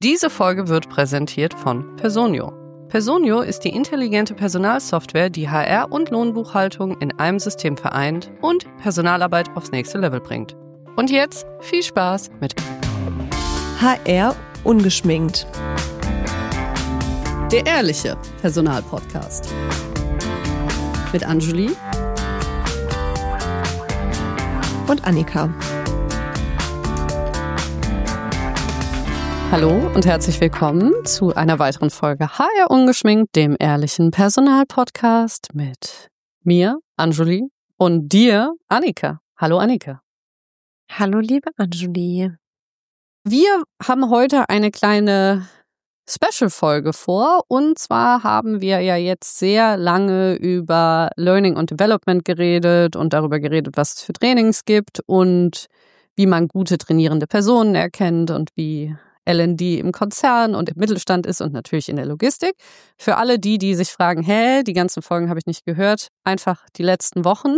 Diese Folge wird präsentiert von Personio. Personio ist die intelligente Personalsoftware, die HR und Lohnbuchhaltung in einem System vereint und Personalarbeit aufs nächste Level bringt. Und jetzt viel Spaß mit HR ungeschminkt. Der ehrliche Personalpodcast. Mit Anjuli Und Annika. Hallo und herzlich willkommen zu einer weiteren Folge HR ungeschminkt, dem ehrlichen Personalpodcast mit mir, Anjuli, und dir, Annika. Hallo Annika. Hallo liebe Anjuli. Wir haben heute eine kleine Special-Folge vor, und zwar haben wir ja jetzt sehr lange über Learning und Development geredet und darüber geredet, was es für Trainings gibt und wie man gute trainierende Personen erkennt und wie L&D im Konzern und im Mittelstand ist und natürlich in der Logistik. Für alle die sich fragen, die ganzen Folgen habe ich nicht gehört, einfach die letzten Wochen.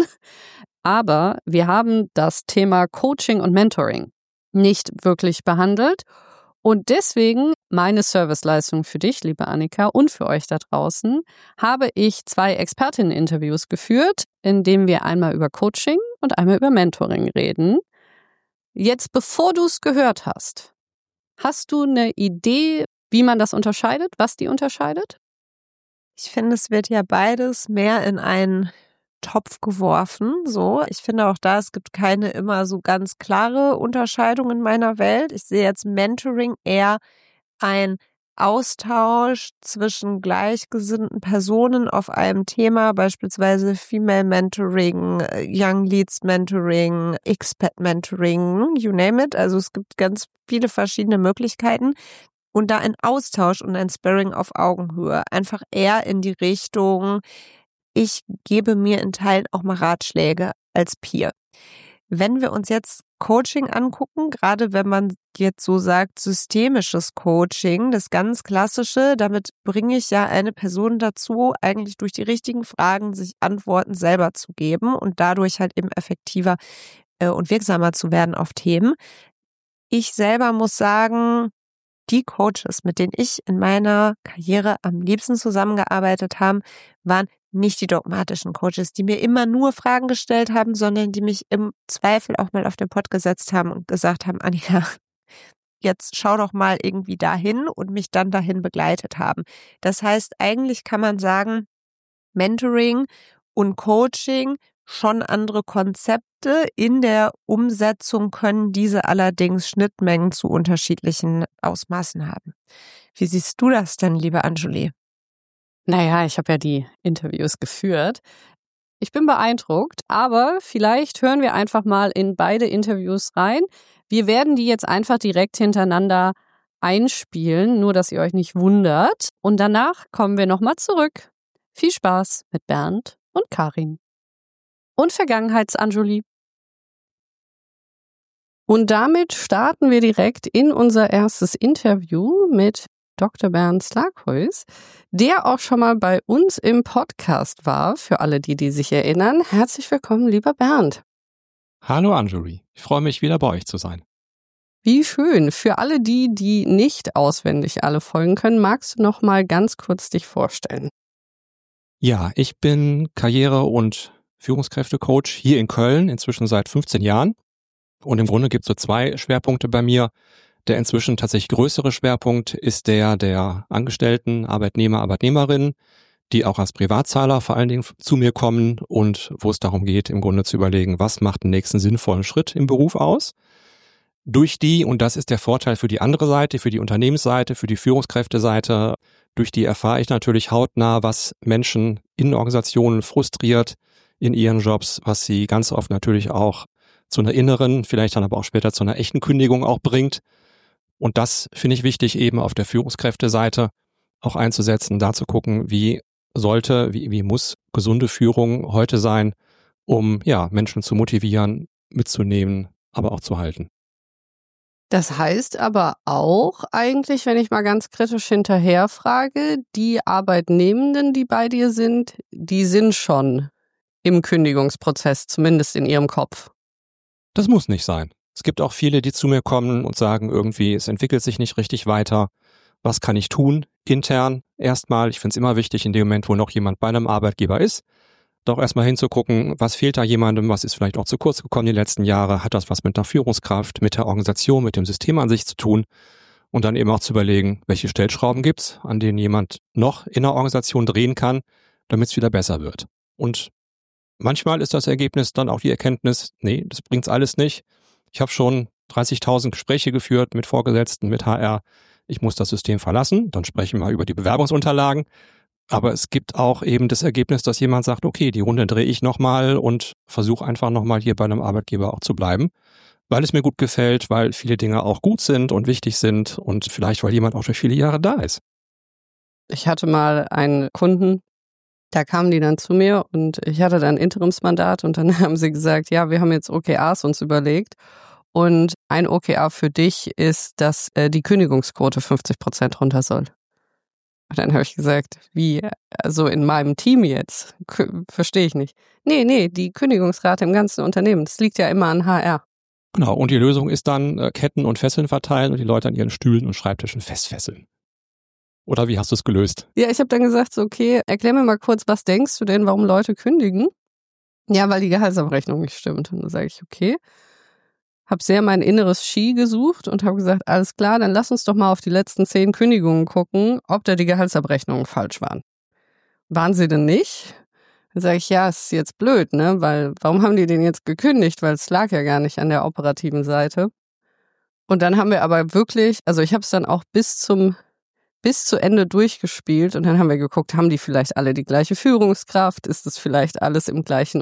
Aber wir haben das Thema Coaching und Mentoring nicht wirklich behandelt. Und deswegen meine Serviceleistung für dich, liebe Annika, und für euch da draußen, habe ich 2 Expertinnen-Interviews geführt, in denen wir einmal über Coaching und einmal über Mentoring reden. Jetzt, bevor du es gehört hast, hast du eine Idee, wie man das unterscheidet, was die unterscheidet? Ich finde, es wird ja beides mehr in einen Topf geworfen. So, ich finde auch da, es gibt keine immer so ganz klare Unterscheidung in meiner Welt. Ich sehe jetzt Mentoring eher ein Austausch zwischen gleichgesinnten Personen auf einem Thema, beispielsweise Female Mentoring, Young Leads Mentoring, Expat Mentoring, you name it. Also es gibt ganz viele verschiedene Möglichkeiten und da ein Austausch und ein Sparring auf Augenhöhe. Einfach eher in die Richtung, ich gebe mir in Teilen auch mal Ratschläge als Peer. Wenn wir uns jetzt Coaching angucken, gerade wenn man jetzt so sagt, systemisches Coaching, das ganz klassische, damit bringe ich ja eine Person dazu, eigentlich durch die richtigen Fragen sich Antworten selber zu geben und dadurch halt eben effektiver und wirksamer zu werden auf Themen. Ich selber muss sagen, die Coaches, mit denen ich in meiner Karriere am liebsten zusammengearbeitet habe, waren nicht die dogmatischen Coaches, die mir immer nur Fragen gestellt haben, sondern die mich im Zweifel auch mal auf den Pott gesetzt haben und gesagt haben, Annika, jetzt schau doch mal irgendwie dahin und mich dann dahin begleitet haben. Das heißt, eigentlich kann man sagen, Mentoring und Coaching schon andere Konzepte. In der Umsetzung können diese allerdings Schnittmengen zu unterschiedlichen Ausmaßen haben. Wie siehst du das denn, liebe Anjuli? Naja, ich habe ja die Interviews geführt. Ich bin beeindruckt, aber vielleicht hören wir einfach mal in beide Interviews rein. Wir werden die jetzt einfach direkt hintereinander einspielen, nur dass ihr euch nicht wundert. Und danach kommen wir nochmal zurück. Viel Spaß mit Bernd und Karin. Und Vergangenheits-Anjuli. Und damit starten wir direkt in unser erstes Interview mit Dr. Bernd Slaghuis, der auch schon mal bei uns im Podcast war, für alle die sich erinnern. Herzlich willkommen, lieber Bernd. Hallo Anjuli, ich freue mich, wieder bei euch zu sein. Wie schön. Für alle die nicht auswendig alle folgen können, magst du noch mal ganz kurz dich vorstellen? Ja, ich bin Karriere- und Führungskräftecoach hier in Köln, inzwischen seit 15 Jahren. Und im Grunde gibt es so 2 Schwerpunkte bei mir. Der inzwischen tatsächlich größere Schwerpunkt ist der Angestellten, Arbeitnehmer, Arbeitnehmerinnen, die auch als Privatzahler vor allen Dingen zu mir kommen und wo es darum geht, im Grunde zu überlegen, was macht den nächsten sinnvollen Schritt im Beruf aus. Durch die, und das ist der Vorteil für die andere Seite, für die Unternehmensseite, für die Führungskräfteseite, durch die erfahre ich natürlich hautnah, was Menschen in Organisationen frustriert in ihren Jobs, was sie ganz oft natürlich auch zu einer inneren, vielleicht dann aber auch später zu einer echten Kündigung auch bringt. Und das finde ich wichtig, eben auf der Führungskräfteseite auch einzusetzen, da zu gucken, wie muss gesunde Führung heute sein, um Menschen zu motivieren, mitzunehmen, aber auch zu halten. Das heißt aber auch eigentlich, wenn ich mal ganz kritisch hinterher frage, die Arbeitnehmenden, die bei dir sind, die sind schon im Kündigungsprozess, zumindest in ihrem Kopf. Das muss nicht sein. Es gibt auch viele, die zu mir kommen und sagen irgendwie, es entwickelt sich nicht richtig weiter. Was kann ich tun? Intern erstmal. Ich finde es immer wichtig, in dem Moment, wo noch jemand bei einem Arbeitgeber ist, doch erstmal hinzugucken, was fehlt da jemandem, was ist vielleicht auch zu kurz gekommen die letzten Jahre, hat das was mit der Führungskraft, mit der Organisation, mit dem System an sich zu tun und dann eben auch zu überlegen, welche Stellschrauben gibt's, an denen jemand noch in der Organisation drehen kann, damit es wieder besser wird. Und manchmal ist das Ergebnis dann auch die Erkenntnis, nee, das bringt's alles nicht. Ich habe schon 30.000 Gespräche geführt mit Vorgesetzten, mit HR. Ich muss das System verlassen. Dann sprechen wir über die Bewerbungsunterlagen. Aber es gibt auch eben das Ergebnis, dass jemand sagt, okay, die Runde drehe ich nochmal und versuche einfach nochmal hier bei einem Arbeitgeber auch zu bleiben, weil es mir gut gefällt, weil viele Dinge auch gut sind und wichtig sind und vielleicht, weil jemand auch durch viele Jahre da ist. Ich hatte mal einen Kunden, da kamen die dann zu mir und ich hatte dann ein Interimsmandat und dann haben sie gesagt, ja, wir haben jetzt OKRs uns überlegt und ein OKR für dich ist, dass die Kündigungsquote 50% runter soll. Und dann habe ich gesagt, wie, also in meinem Team jetzt? Verstehe ich nicht. Nee, die Kündigungsrate im ganzen Unternehmen, das liegt ja immer an HR. Genau, und die Lösung ist dann Ketten und Fesseln verteilen und die Leute an ihren Stühlen und Schreibtischen festfesseln. Oder wie hast du es gelöst? Ja, ich habe dann gesagt, so, okay, erklär mir mal kurz, was denkst du denn, warum Leute kündigen? Ja, weil die Gehaltsabrechnung nicht stimmt. Und dann sage ich, okay. Habe sehr mein inneres Ski gesucht und habe gesagt, alles klar, dann lass uns doch mal auf die letzten 10 Kündigungen gucken, ob da die Gehaltsabrechnungen falsch waren. Waren sie denn nicht? Dann sage ich, ja, ist jetzt blöd, ne? Weil, warum haben die den jetzt gekündigt? Weil es lag ja gar nicht an der operativen Seite. Und dann haben wir aber wirklich, also ich habe es dann auch bis zu Ende durchgespielt und dann haben wir geguckt, haben die vielleicht alle die gleiche Führungskraft? Ist das vielleicht alles im gleichen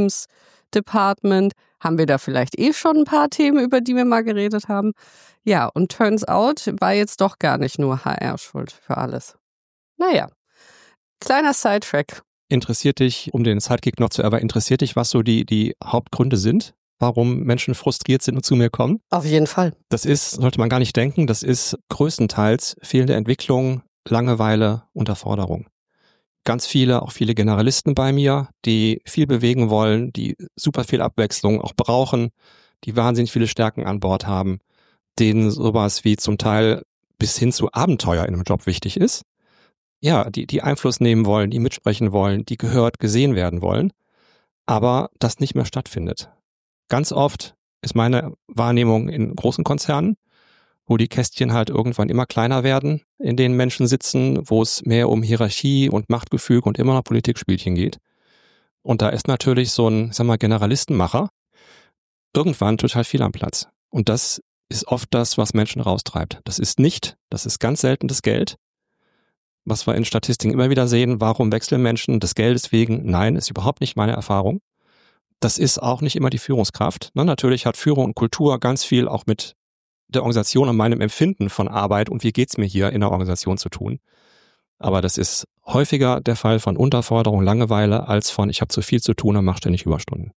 Unternehmensdepartment? Haben wir da vielleicht schon ein paar Themen, über die wir mal geredet haben? Ja, und turns out war jetzt doch gar nicht nur HR schuld für alles. Naja, kleiner Sidetrack. Interessiert dich, um den Sidekick noch zu erweitern, interessiert dich, was so die Hauptgründe sind, warum Menschen frustriert sind und zu mir kommen? Auf jeden Fall. Das ist, sollte man gar nicht denken, das ist größtenteils fehlende Entwicklung, Langeweile, Unterforderung. Ganz viele, auch viele Generalisten bei mir, die viel bewegen wollen, die super viel Abwechslung auch brauchen, die wahnsinnig viele Stärken an Bord haben, denen sowas wie zum Teil bis hin zu Abenteuer in einem Job wichtig ist. Ja, die Einfluss nehmen wollen, die mitsprechen wollen, die gehört, gesehen werden wollen, aber das nicht mehr stattfindet. Ganz oft ist meine Wahrnehmung in großen Konzernen, wo die Kästchen halt irgendwann immer kleiner werden, in denen Menschen sitzen, wo es mehr um Hierarchie und Machtgefüge und immer noch Politikspielchen geht. Und da ist natürlich so ein, Generalistenmacher irgendwann total viel am Platz. Und das ist oft das, was Menschen raustreibt. Das ist ganz selten das Geld, was wir in Statistiken immer wieder sehen. Warum wechseln Menschen des Geldes wegen? Nein, ist überhaupt nicht meine Erfahrung. Das ist auch nicht immer die Führungskraft. Natürlich hat Führung und Kultur ganz viel auch mit der Organisation und meinem Empfinden von Arbeit und wie geht's mir hier in der Organisation zu tun. Aber das ist häufiger der Fall von Unterforderung, Langeweile, als von ich habe zu viel zu tun und mache ständig Überstunden.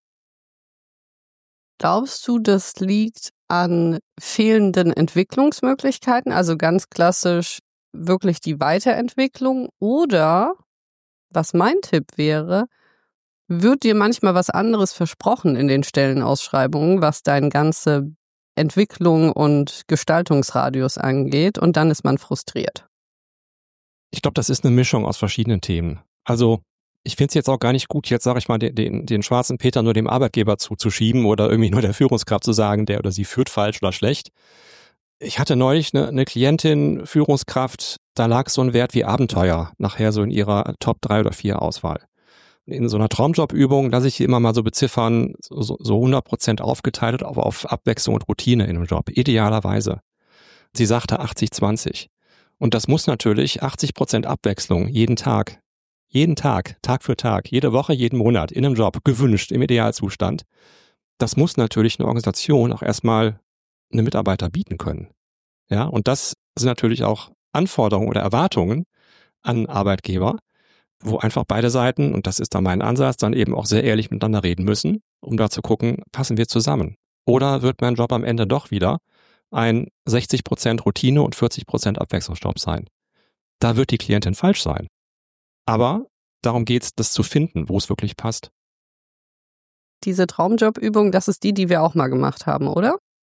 Glaubst du, das liegt an fehlenden Entwicklungsmöglichkeiten, also ganz klassisch wirklich die Weiterentwicklung? Oder, was mein Tipp wäre, wird dir manchmal was anderes versprochen in den Stellenausschreibungen, was deine ganze Entwicklung und Gestaltungsradius angeht und dann ist man frustriert? Ich glaube, das ist eine Mischung aus verschiedenen Themen. Also ich finde es jetzt auch gar nicht gut, jetzt sage ich mal, den schwarzen Peter nur dem Arbeitgeber zuzuschieben oder irgendwie nur der Führungskraft zu sagen, der oder sie führt falsch oder schlecht. Ich hatte neulich eine Klientin, Führungskraft, da lag so ein Wert wie Abenteuer nachher so in ihrer Top 3 oder 4 Auswahl. In so einer Traumjobübung lasse ich hier immer mal so beziffern, so 100% aufgeteilt auf Abwechslung und Routine in einem Job, idealerweise. Sie sagte 80-20. Und das muss natürlich 80% Abwechslung jeden Tag, Tag für Tag, jede Woche, jeden Monat in einem Job, gewünscht, im Idealzustand. Das muss natürlich eine Organisation auch erstmal einem Mitarbeiter bieten können. Ja, und das sind natürlich auch Anforderungen oder Erwartungen an Arbeitgeber, wo einfach beide Seiten, und das ist da mein Ansatz, dann eben auch sehr ehrlich miteinander reden müssen, um da zu gucken, passen wir zusammen? Oder wird mein Job am Ende doch wieder ein 60% Routine und 40% Abwechslungsjob sein? Da wird die Klientin falsch sein. Aber darum geht's, das zu finden, wo es wirklich passt. Diese Traumjobübung, das ist die wir auch mal gemacht haben, oder?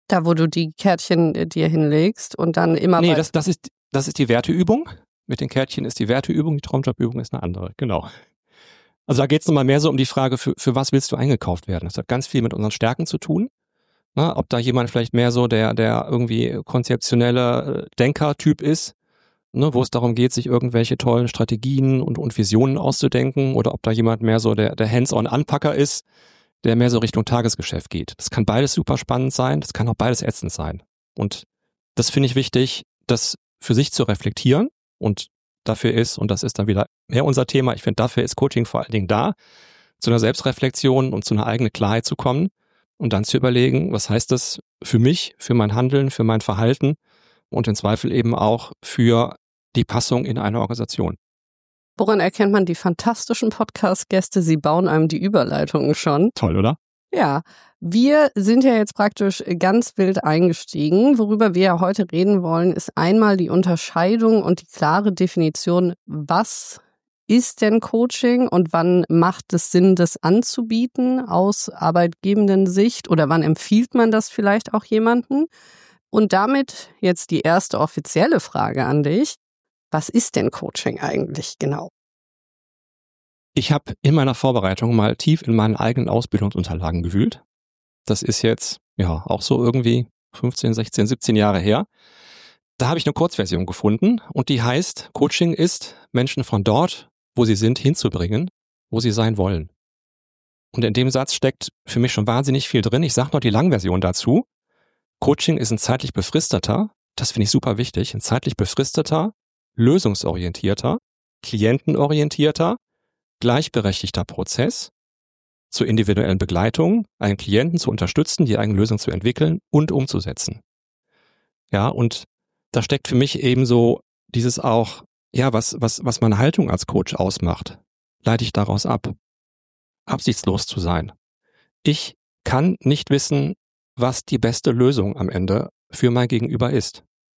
Da, wo du die Kärtchen dir hinlegst und dann immer Nee, das ist die Werteübung. Mit den Kärtchen ist die Werteübung, die Traumjobübung ist eine andere, genau. Also da geht es nochmal mehr so um die Frage, für was willst du eingekauft werden? Das hat ganz viel mit unseren Stärken zu tun. Na, ob da jemand vielleicht mehr so der irgendwie konzeptionelle Denker-Typ ist, ne, wo es darum geht, sich irgendwelche tollen Strategien und Visionen auszudenken, oder ob da jemand mehr so der Hands-on-Anpacker ist, der mehr so Richtung Tagesgeschäft geht. Das kann beides super spannend sein, das kann auch beides ätzend sein. Und das finde ich wichtig, das für sich zu reflektieren, und dafür ist, und das ist dann wieder mehr unser Thema, ich finde, dafür ist Coaching vor allen Dingen da, zu einer Selbstreflexion und zu einer eigenen Klarheit zu kommen und dann zu überlegen, was heißt das für mich, für mein Handeln, für mein Verhalten und im Zweifel eben auch für die Passung in eine Organisation. Woran erkennt man die fantastischen Podcast-Gäste? Sie bauen einem die Überleitungen schon. Toll, oder? Ja, wir sind ja jetzt praktisch ganz wild eingestiegen. Worüber wir ja heute reden wollen, ist einmal die Unterscheidung und die klare Definition, was ist denn Coaching und wann macht es Sinn, das anzubieten aus arbeitgebenden Sicht, oder wann empfiehlt man das vielleicht auch jemandem? Und damit jetzt die erste offizielle Frage an dich. Was ist denn Coaching eigentlich genau? Ich habe in meiner Vorbereitung mal tief in meinen eigenen Ausbildungsunterlagen gewühlt. Das ist jetzt ja auch so irgendwie 15, 16, 17 Jahre her. Da habe ich eine Kurzversion gefunden und die heißt, Coaching ist, Menschen von dort, wo sie sind, hinzubringen, wo sie sein wollen. Und in dem Satz steckt für mich schon wahnsinnig viel drin. Ich sage noch die Langversion dazu. Coaching ist ein zeitlich befristeter, das finde ich super wichtig, ein zeitlich befristeter, lösungsorientierter, klientenorientierter, gleichberechtigter Prozess zur individuellen Begleitung, einen Klienten zu unterstützen, die eigene Lösung zu entwickeln und umzusetzen. Ja, und da steckt für mich eben so dieses auch, ja, was meine Haltung als Coach ausmacht, leite ich daraus ab, absichtslos zu sein. Ich kann nicht wissen, was die beste Lösung am Ende für mein Gegenüber ist.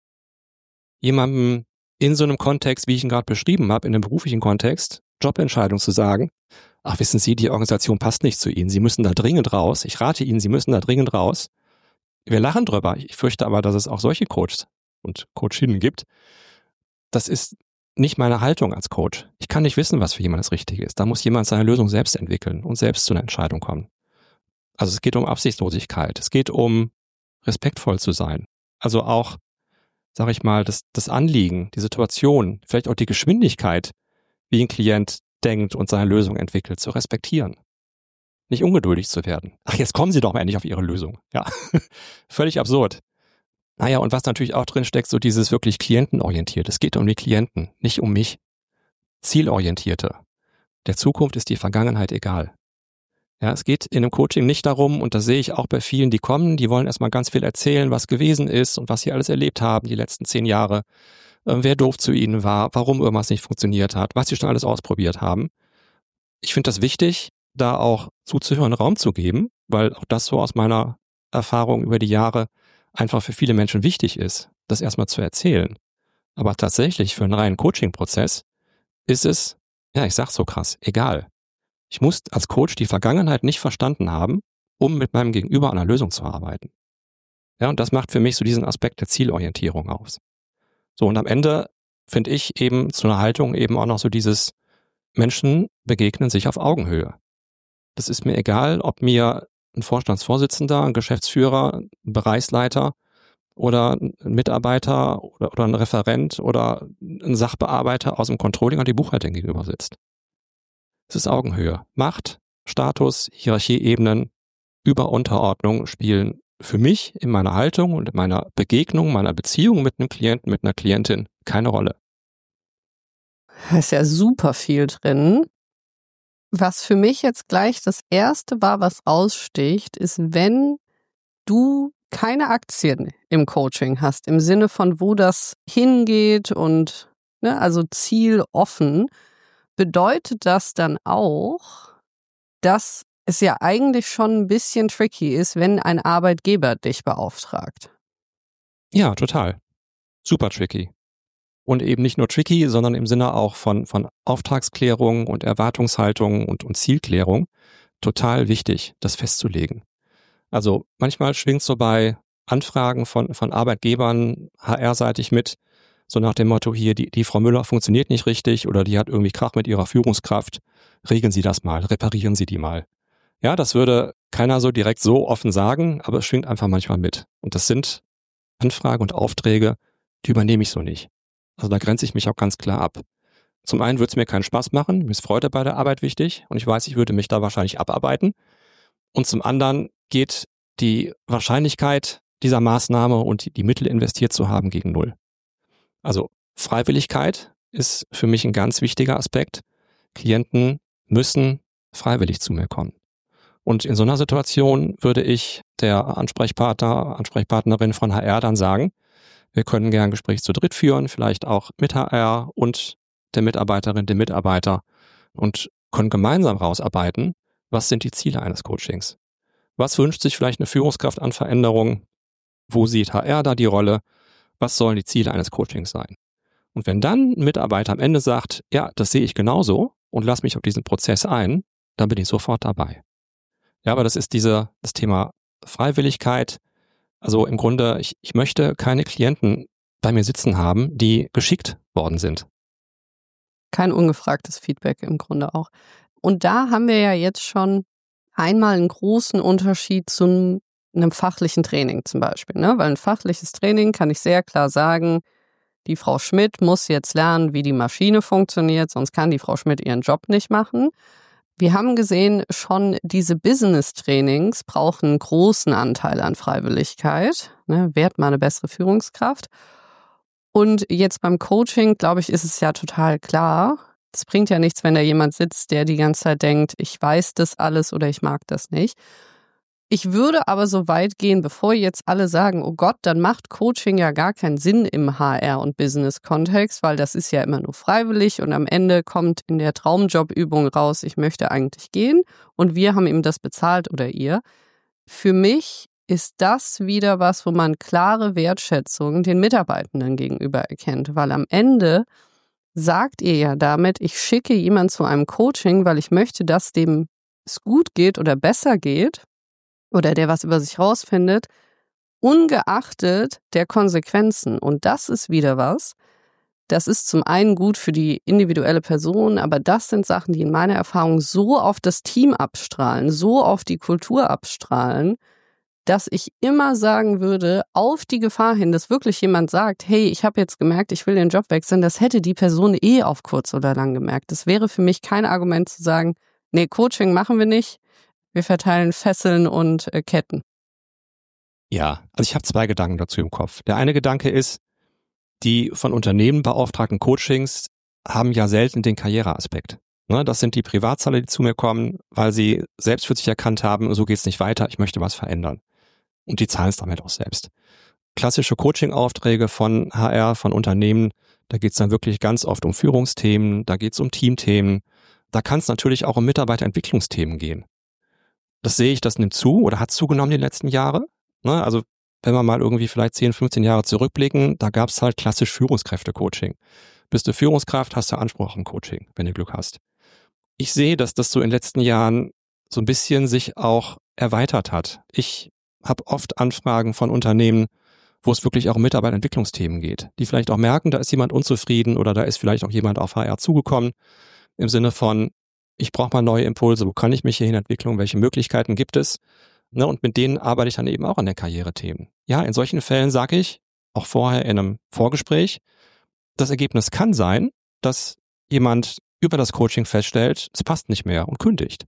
Jemandem in so einem Kontext, wie ich ihn gerade beschrieben habe, in einem beruflichen Kontext, Jobentscheidung zu sagen, ach, wissen Sie, die Organisation passt nicht zu Ihnen, Sie müssen da dringend raus, ich rate Ihnen, Sie müssen da dringend raus. Wir lachen drüber, ich fürchte aber, dass es auch solche Coaches und Coachinnen gibt. Das ist nicht meine Haltung als Coach. Ich kann nicht wissen, was für jemand das Richtige ist. Da muss jemand seine Lösung selbst entwickeln und selbst zu einer Entscheidung kommen. Also es geht um Absichtslosigkeit, es geht um respektvoll zu sein. Also auch, sage ich mal, das Anliegen, die Situation, vielleicht auch die Geschwindigkeit, wie ein Klient denkt und seine Lösung entwickelt, zu respektieren. Nicht ungeduldig zu werden. Ach, jetzt kommen Sie doch mal endlich auf Ihre Lösung. Ja, völlig absurd. Naja, und was natürlich auch drin steckt, so dieses wirklich klientenorientiert. Es geht um die Klienten, nicht um mich. Zielorientierte. Der Zukunft ist die Vergangenheit egal. Ja, es geht in einem Coaching nicht darum, und das sehe ich auch bei vielen, die kommen, die wollen erstmal ganz viel erzählen, was gewesen ist und was sie alles erlebt haben die letzten 10 Jahre, wer doof zu ihnen war, warum irgendwas nicht funktioniert hat, was sie schon alles ausprobiert haben. Ich finde das wichtig, da auch zuzuhören, Raum zu geben, weil auch das so aus meiner Erfahrung über die Jahre einfach für viele Menschen wichtig ist, das erstmal zu erzählen. Aber tatsächlich für einen reinen Coaching-Prozess ist es, ja, ich sag's so krass, egal. Ich muss als Coach die Vergangenheit nicht verstanden haben, um mit meinem Gegenüber an einer Lösung zu arbeiten. Ja, und das macht für mich so diesen Aspekt der Zielorientierung aus. So, und am Ende finde ich eben zu einer Haltung eben auch noch so dieses Menschen begegnen sich auf Augenhöhe. Das ist mir egal, ob mir ein Vorstandsvorsitzender, ein Geschäftsführer, ein Bereichsleiter oder ein Mitarbeiter oder ein Referent oder ein Sachbearbeiter aus dem Controlling und die Buchhaltung gegenüber sitzt. Es ist Augenhöhe. Macht, Status, Hierarchieebenen, Über-Unterordnung spielen für mich in meiner Haltung und in meiner Begegnung, meiner Beziehung mit einem Klienten, mit einer Klientin keine Rolle. Da ist ja super viel drin. Was für mich jetzt gleich das Erste war, was raussticht, ist, wenn du keine Aktien im Coaching hast, im Sinne von, wo das hingeht und, ne, also zieloffen, bedeutet das dann auch, dass es ja eigentlich schon ein bisschen tricky ist, wenn ein Arbeitgeber dich beauftragt. Ja, total. Super tricky. Und eben nicht nur tricky, sondern im Sinne auch von Auftragsklärung und Erwartungshaltung und Zielklärung total wichtig, das festzulegen. Also manchmal schwingt so bei Anfragen von Arbeitgebern HR-seitig mit, so nach dem Motto, hier, die Frau Müller funktioniert nicht richtig oder die hat irgendwie Krach mit ihrer Führungskraft, regeln Sie das mal, reparieren Sie die mal. Ja, das würde keiner so direkt so offen sagen, aber es schwingt einfach manchmal mit. Und das sind Anfragen und Aufträge, die übernehme ich so nicht. Also da grenze ich mich auch ganz klar ab. Zum einen würde es mir keinen Spaß machen, mir ist Freude bei der Arbeit wichtig und ich weiß, ich würde mich da wahrscheinlich abarbeiten. Und zum anderen geht die Wahrscheinlichkeit dieser Maßnahme und die Mittel investiert zu haben gegen null. Also Freiwilligkeit ist für mich ein ganz wichtiger Aspekt. Klienten müssen freiwillig zu mir kommen. Und in so einer Situation würde ich der Ansprechpartnerin von HR dann sagen, wir können gern ein Gespräch zu dritt führen, vielleicht auch mit HR und der Mitarbeiterin, dem Mitarbeiter und können gemeinsam rausarbeiten, was sind die Ziele eines Coachings. Was wünscht sich vielleicht eine Führungskraft an Veränderungen? Wo sieht HR da die Rolle? Was sollen die Ziele eines Coachings sein? Und wenn dann ein Mitarbeiter am Ende sagt, ja, das sehe ich genauso und lass mich auf diesen Prozess ein, dann bin ich sofort dabei. Ja, aber das ist das Thema Freiwilligkeit. Also im Grunde, ich möchte keine Klienten bei mir sitzen haben, die geschickt worden sind. Kein ungefragtes Feedback im Grunde auch. Und da haben wir ja jetzt schon einmal einen großen Unterschied zu einem fachlichen Training zum Beispiel, ne? Weil ein fachliches Training kann ich sehr klar sagen, die Frau Schmidt muss jetzt lernen, wie die Maschine funktioniert, sonst kann die Frau Schmidt ihren Job nicht machen. Wir haben gesehen, schon diese Business-Trainings brauchen einen großen Anteil an Freiwilligkeit, ne? Werd mal eine bessere Führungskraft. Und jetzt beim Coaching, glaube ich, ist es ja total klar. Es bringt ja nichts, wenn da jemand sitzt, der die ganze Zeit denkt, ich weiß das alles oder ich mag das nicht. Ich würde aber so weit gehen, bevor jetzt alle sagen, oh Gott, dann macht Coaching ja gar keinen Sinn im HR- und Business-Kontext, weil das ist ja immer nur freiwillig und am Ende kommt in der Traumjobübung raus, ich möchte eigentlich gehen und wir haben ihm das bezahlt oder ihr. Für mich ist das wieder was, wo man klare Wertschätzung den Mitarbeitenden gegenüber erkennt, weil am Ende sagt ihr ja damit, ich schicke jemanden zu einem Coaching, weil ich möchte, dass dem es gut geht oder besser geht oder der was über sich rausfindet, ungeachtet der Konsequenzen. Und das ist wieder was, das ist zum einen gut für die individuelle Person, aber das sind Sachen, die in meiner Erfahrung so auf das Team abstrahlen, so auf die Kultur abstrahlen, dass ich immer sagen würde, auf die Gefahr hin, dass wirklich jemand sagt, hey, ich habe jetzt gemerkt, ich will den Job wechseln, das hätte die Person auf kurz oder lang gemerkt. Das wäre für mich kein Argument zu sagen, nee, Coaching machen wir nicht, wir verteilen Fesseln und Ketten. Ja, also ich habe 2 Gedanken dazu im Kopf. Der eine Gedanke ist, die von Unternehmen beauftragten Coachings haben ja selten den Karriereaspekt. Ne, das sind die Privatzahler, die zu mir kommen, weil sie selbst für sich erkannt haben, so geht's nicht weiter, ich möchte was verändern. Und die zahlen es damit auch selbst. Klassische Coaching-Aufträge von HR, von Unternehmen, da geht's dann wirklich ganz oft um Führungsthemen, da geht's um Teamthemen, da kann es natürlich auch um Mitarbeiterentwicklungsthemen gehen. Das sehe ich, das nimmt zu oder hat zugenommen die letzten Jahre. Ne, also wenn wir mal irgendwie vielleicht 10, 15 Jahre zurückblicken, da gab's halt klassisch Führungskräfte-Coaching. Bist du Führungskraft, hast du Anspruch auf ein Coaching, wenn du Glück hast. Ich sehe, dass das so in den letzten Jahren so ein bisschen sich auch erweitert hat. Ich habe oft Anfragen von Unternehmen, wo es wirklich auch um Mitarbeiterentwicklungsthemen geht, die vielleicht auch merken, da ist jemand unzufrieden oder da ist vielleicht auch jemand auf HR zugekommen, im Sinne von, ich brauche mal neue Impulse, wo kann ich mich hierhin entwickeln, welche Möglichkeiten gibt es? Ne, und mit denen arbeite ich dann eben auch an den Karrierethemen. Ja, in solchen Fällen sage ich, auch vorher in einem Vorgespräch, das Ergebnis kann sein, dass jemand über das Coaching feststellt, es passt nicht mehr und kündigt.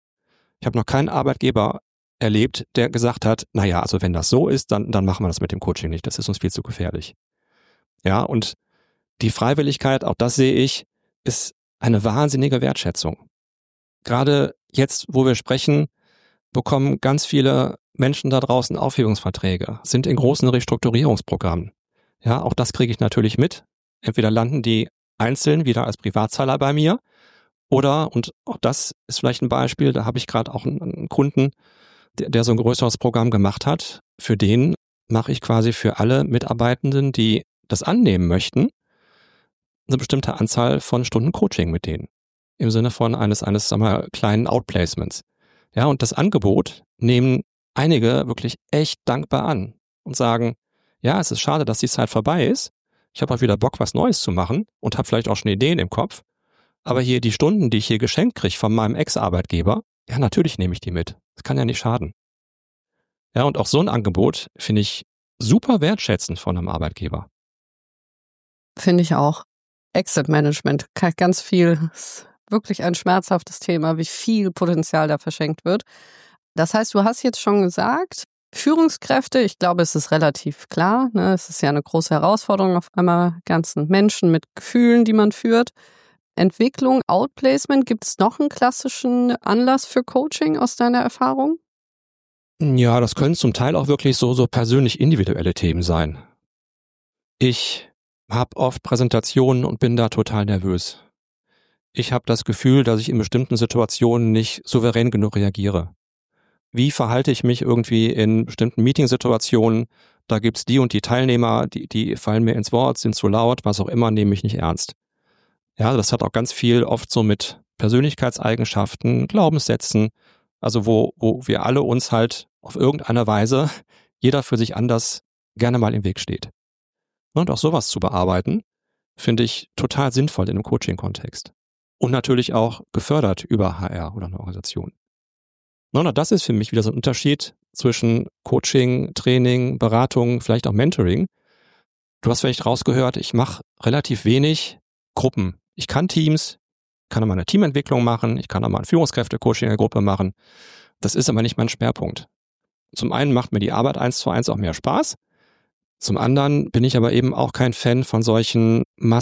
Ich habe noch keinen Arbeitgeber erlebt, der gesagt hat, naja, also wenn das so ist, dann machen wir das mit dem Coaching nicht, das ist uns viel zu gefährlich. Ja, und die Freiwilligkeit, auch das sehe ich, ist eine wahnsinnige Wertschätzung. Gerade jetzt, wo wir sprechen, bekommen ganz viele Menschen da draußen Aufhebungsverträge, sind in großen Restrukturierungsprogrammen. Ja, auch das kriege ich natürlich mit. Entweder landen die einzeln wieder als Privatzahler bei mir oder, und auch das ist vielleicht ein Beispiel, da habe ich gerade auch einen Kunden, der so ein größeres Programm gemacht hat. Für den mache ich quasi für alle Mitarbeitenden, die das annehmen möchten, eine bestimmte Anzahl von Stunden Coaching mit denen. Im Sinne von eines sagen wir, kleinen Outplacements. Ja, und das Angebot nehmen einige wirklich echt dankbar an. und sagen, ja, es ist schade, dass die Zeit vorbei ist. Ich habe auch wieder Bock, was Neues zu machen und habe vielleicht auch schon Ideen im Kopf. Aber hier die Stunden, die ich hier geschenkt kriege von meinem Ex-Arbeitgeber, ja, natürlich nehme ich die mit. Das kann ja nicht schaden. Ja, und auch so ein Angebot finde ich super wertschätzend von einem Arbeitgeber. Finde ich auch. Exit-Management, ganz viel, ist wirklich ein schmerzhaftes Thema, wie viel Potenzial da verschenkt wird. Das heißt, du hast jetzt schon gesagt, Führungskräfte, ich glaube, es ist relativ klar, ne? Es ist ja eine große Herausforderung auf einmal, ganzen Menschen mit Gefühlen, die man führt. Entwicklung, Outplacement, gibt es noch einen klassischen Anlass für Coaching aus deiner Erfahrung? Ja, das können zum Teil auch wirklich so persönlich individuelle Themen sein. Ich habe oft Präsentationen und bin da total nervös. Ich habe das Gefühl, dass ich in bestimmten Situationen nicht souverän genug reagiere. Wie verhalte ich mich irgendwie in bestimmten Meetingsituationen? Da gibt's die und die Teilnehmer, die fallen mir ins Wort, sind zu laut, was auch immer, nehme ich nicht ernst. Ja, das hat auch ganz viel oft so mit Persönlichkeitseigenschaften, Glaubenssätzen, also wo wir alle uns halt auf irgendeine Weise, jeder für sich anders, gerne mal im Weg steht. Und auch sowas zu bearbeiten, finde ich total sinnvoll in einem Coaching-Kontext. Und natürlich auch gefördert über HR oder eine Organisation. Und das ist für mich wieder so ein Unterschied zwischen Coaching, Training, Beratung, vielleicht auch Mentoring. Du hast vielleicht rausgehört, ich mache relativ wenig Gruppen. Ich kann Teams, kann auch mal eine Teamentwicklung machen, ich kann auch mal ein Führungskräfte-Coaching in der Gruppe machen. Das ist aber nicht mein Schwerpunkt. Zum einen macht mir die Arbeit 1:1 auch mehr Spaß. Zum anderen bin ich aber eben auch kein Fan von solchen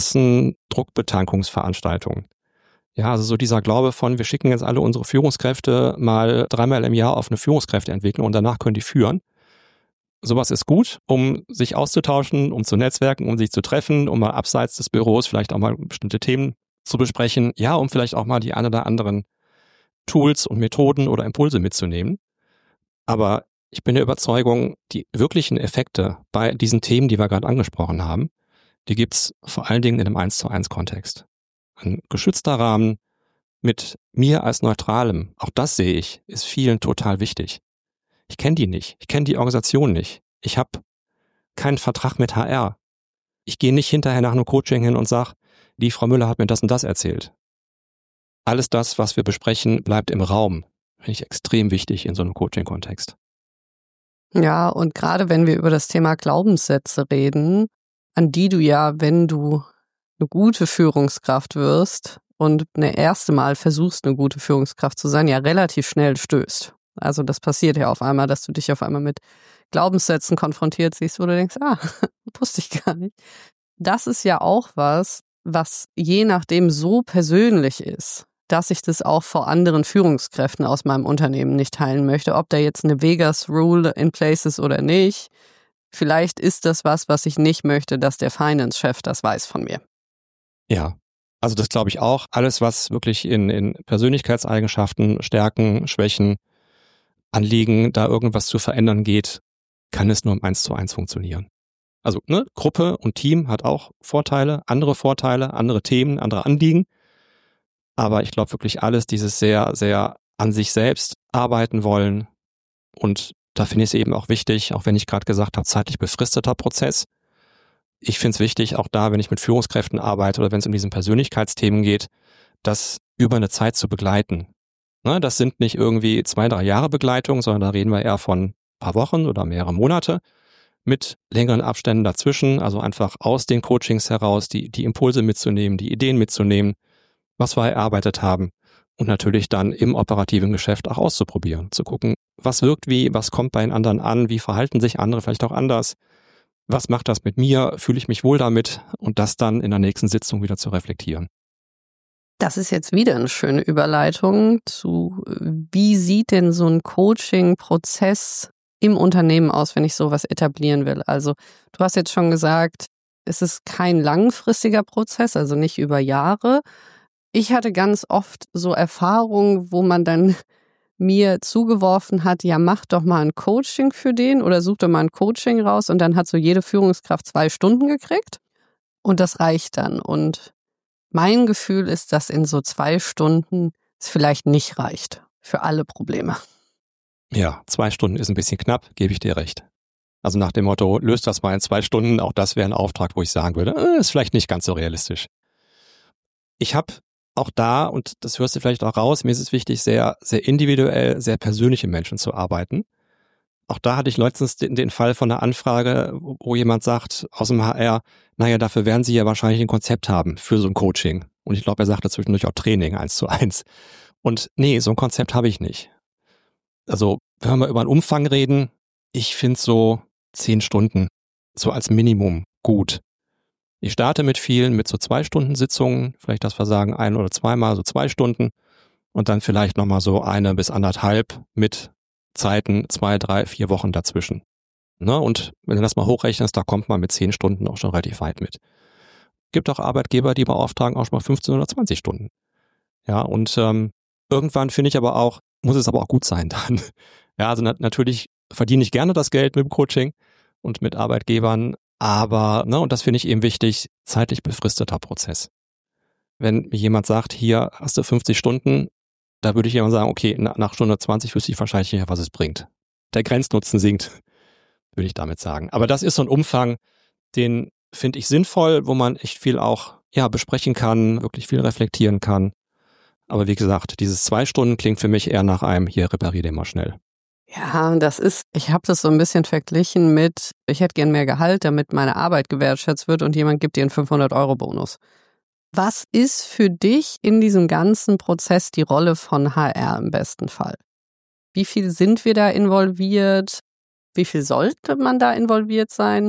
Massendruckbetankungsveranstaltungen. Ja, also so dieser Glaube von, wir schicken jetzt alle unsere Führungskräfte mal 3-mal im Jahr auf eine Führungskräfteentwicklung und danach können die führen. Sowas ist gut, um sich auszutauschen, um zu netzwerken, um sich zu treffen, um mal abseits des Büros vielleicht auch mal bestimmte Themen zu besprechen. Ja, um vielleicht auch mal die ein oder anderen Tools und Methoden oder Impulse mitzunehmen. Aber ich bin der Überzeugung, die wirklichen Effekte bei diesen Themen, die wir gerade angesprochen haben, die gibt's vor allen Dingen in einem 1:1-Kontext. Ein geschützter Rahmen mit mir als Neutralem, auch das sehe ich, ist vielen total wichtig. Ich kenne die nicht, ich kenne die Organisation nicht. Ich habe keinen Vertrag mit HR. Ich gehe nicht hinterher nach einem Coaching hin und sage, die Frau Müller hat mir das und das erzählt. Alles das, was wir besprechen, bleibt im Raum. Finde ich extrem wichtig in so einem Coaching-Kontext. Ja, und gerade wenn wir über das Thema Glaubenssätze reden, an die du ja, wenn du eine gute Führungskraft wirst und eine erste Mal versuchst, eine gute Führungskraft zu sein, ja relativ schnell stößt. Also das passiert ja auf einmal, dass du dich auf einmal mit Glaubenssätzen konfrontiert siehst, wo du denkst, wusste ich gar nicht. Das ist ja auch was je nachdem so persönlich ist, dass ich das auch vor anderen Führungskräften aus meinem Unternehmen nicht teilen möchte, ob da jetzt eine Vegas Rule in place ist oder nicht. Vielleicht ist das was ich nicht möchte, dass der Finance-Chef das weiß von mir. Ja, also das glaube ich auch. Alles, was wirklich in Persönlichkeitseigenschaften, Stärken, Schwächen, Anliegen, da irgendwas zu verändern geht, kann es nur im 1:1 funktionieren. Also Gruppe und Team hat auch Vorteile, andere Themen, andere Anliegen. Aber ich glaube wirklich alles, dieses sehr, sehr an sich selbst arbeiten wollen. Und da finde ich es eben auch wichtig, auch wenn ich gerade gesagt habe, zeitlich befristeter Prozess. Ich finde es wichtig, auch da, wenn ich mit Führungskräften arbeite oder wenn es um diese Persönlichkeitsthemen geht, das über eine Zeit zu begleiten. Das sind nicht irgendwie 2-3 Jahre Begleitung, sondern da reden wir eher von ein paar Wochen oder mehrere Monate mit längeren Abständen dazwischen. Also einfach aus den Coachings heraus die Impulse mitzunehmen, die Ideen mitzunehmen, was wir erarbeitet haben und natürlich dann im operativen Geschäft auch auszuprobieren, zu gucken, was wirkt wie, was kommt bei den anderen an, wie verhalten sich andere vielleicht auch anders, was macht das mit mir, fühle ich mich wohl damit und das dann in der nächsten Sitzung wieder zu reflektieren. Das ist jetzt wieder eine schöne Überleitung zu, wie sieht denn so ein Coaching-Prozess im Unternehmen aus, wenn ich sowas etablieren will? Also du hast jetzt schon gesagt, es ist kein langfristiger Prozess, also nicht über Jahre. Ich hatte ganz oft so Erfahrungen, wo man dann mir zugeworfen hat, ja, mach doch mal ein Coaching für den oder such doch mal ein Coaching raus und dann hat so jede Führungskraft 2 Stunden gekriegt und das reicht dann. Und mein Gefühl ist, dass in so 2 Stunden es vielleicht nicht reicht für alle Probleme. Ja, 2 Stunden ist ein bisschen knapp, gebe ich dir recht. Also nach dem Motto, löst das mal in 2 Stunden, auch das wäre ein Auftrag, wo ich sagen würde, ist vielleicht nicht ganz so realistisch. Ich habe auch da, und das hörst du vielleicht auch raus, mir ist es wichtig, sehr, sehr individuell, sehr persönliche Menschen zu arbeiten. Auch da hatte ich letztens den Fall von einer Anfrage, wo jemand sagt aus dem HR, naja, dafür werden Sie ja wahrscheinlich ein Konzept haben für so ein Coaching. Und ich glaube, er sagte zwischendurch auch Training 1:1. Und nee, so ein Konzept habe ich nicht. Also, wenn wir über einen Umfang reden, ich finde so 10 Stunden, so als Minimum gut. Ich starte mit vielen, mit so 2-Stunden-Sitzungen, vielleicht das Versagen 1 oder 2-mal, so 2 Stunden und dann vielleicht nochmal so 1 bis 1,5 mit Zeiten 2, 3, 4 Wochen dazwischen. Ne? Und wenn du das mal hochrechnest, da kommt man mit 10 Stunden auch schon relativ weit mit. Gibt auch Arbeitgeber, die beauftragen auch schon mal 15 oder 20 Stunden. Ja, und irgendwann finde ich aber auch, muss es aber auch gut sein dann. Ja, also natürlich verdiene ich gerne das Geld mit dem Coaching und mit Arbeitgebern, aber, ne, und das finde ich eben wichtig, zeitlich befristeter Prozess. Wenn mir jemand sagt, hier hast du 50 Stunden, da würde ich jemand sagen, okay, nach Stunde 20 wüsste ich wahrscheinlich nicht, was es bringt. Der Grenznutzen sinkt, würde ich damit sagen. Aber das ist so ein Umfang, den finde ich sinnvoll, wo man echt viel auch besprechen kann, wirklich viel reflektieren kann. Aber wie gesagt, dieses 2 Stunden klingt für mich eher nach einem, hier reparier den mal schnell. Ja, ich habe das so ein bisschen verglichen mit, ich hätte gern mehr Gehalt, damit meine Arbeit gewertschätzt wird und jemand gibt dir einen 500-Euro-Bonus. Was ist für dich in diesem ganzen Prozess die Rolle von HR im besten Fall? Wie viel sind wir da involviert? Wie viel sollte man da involviert sein?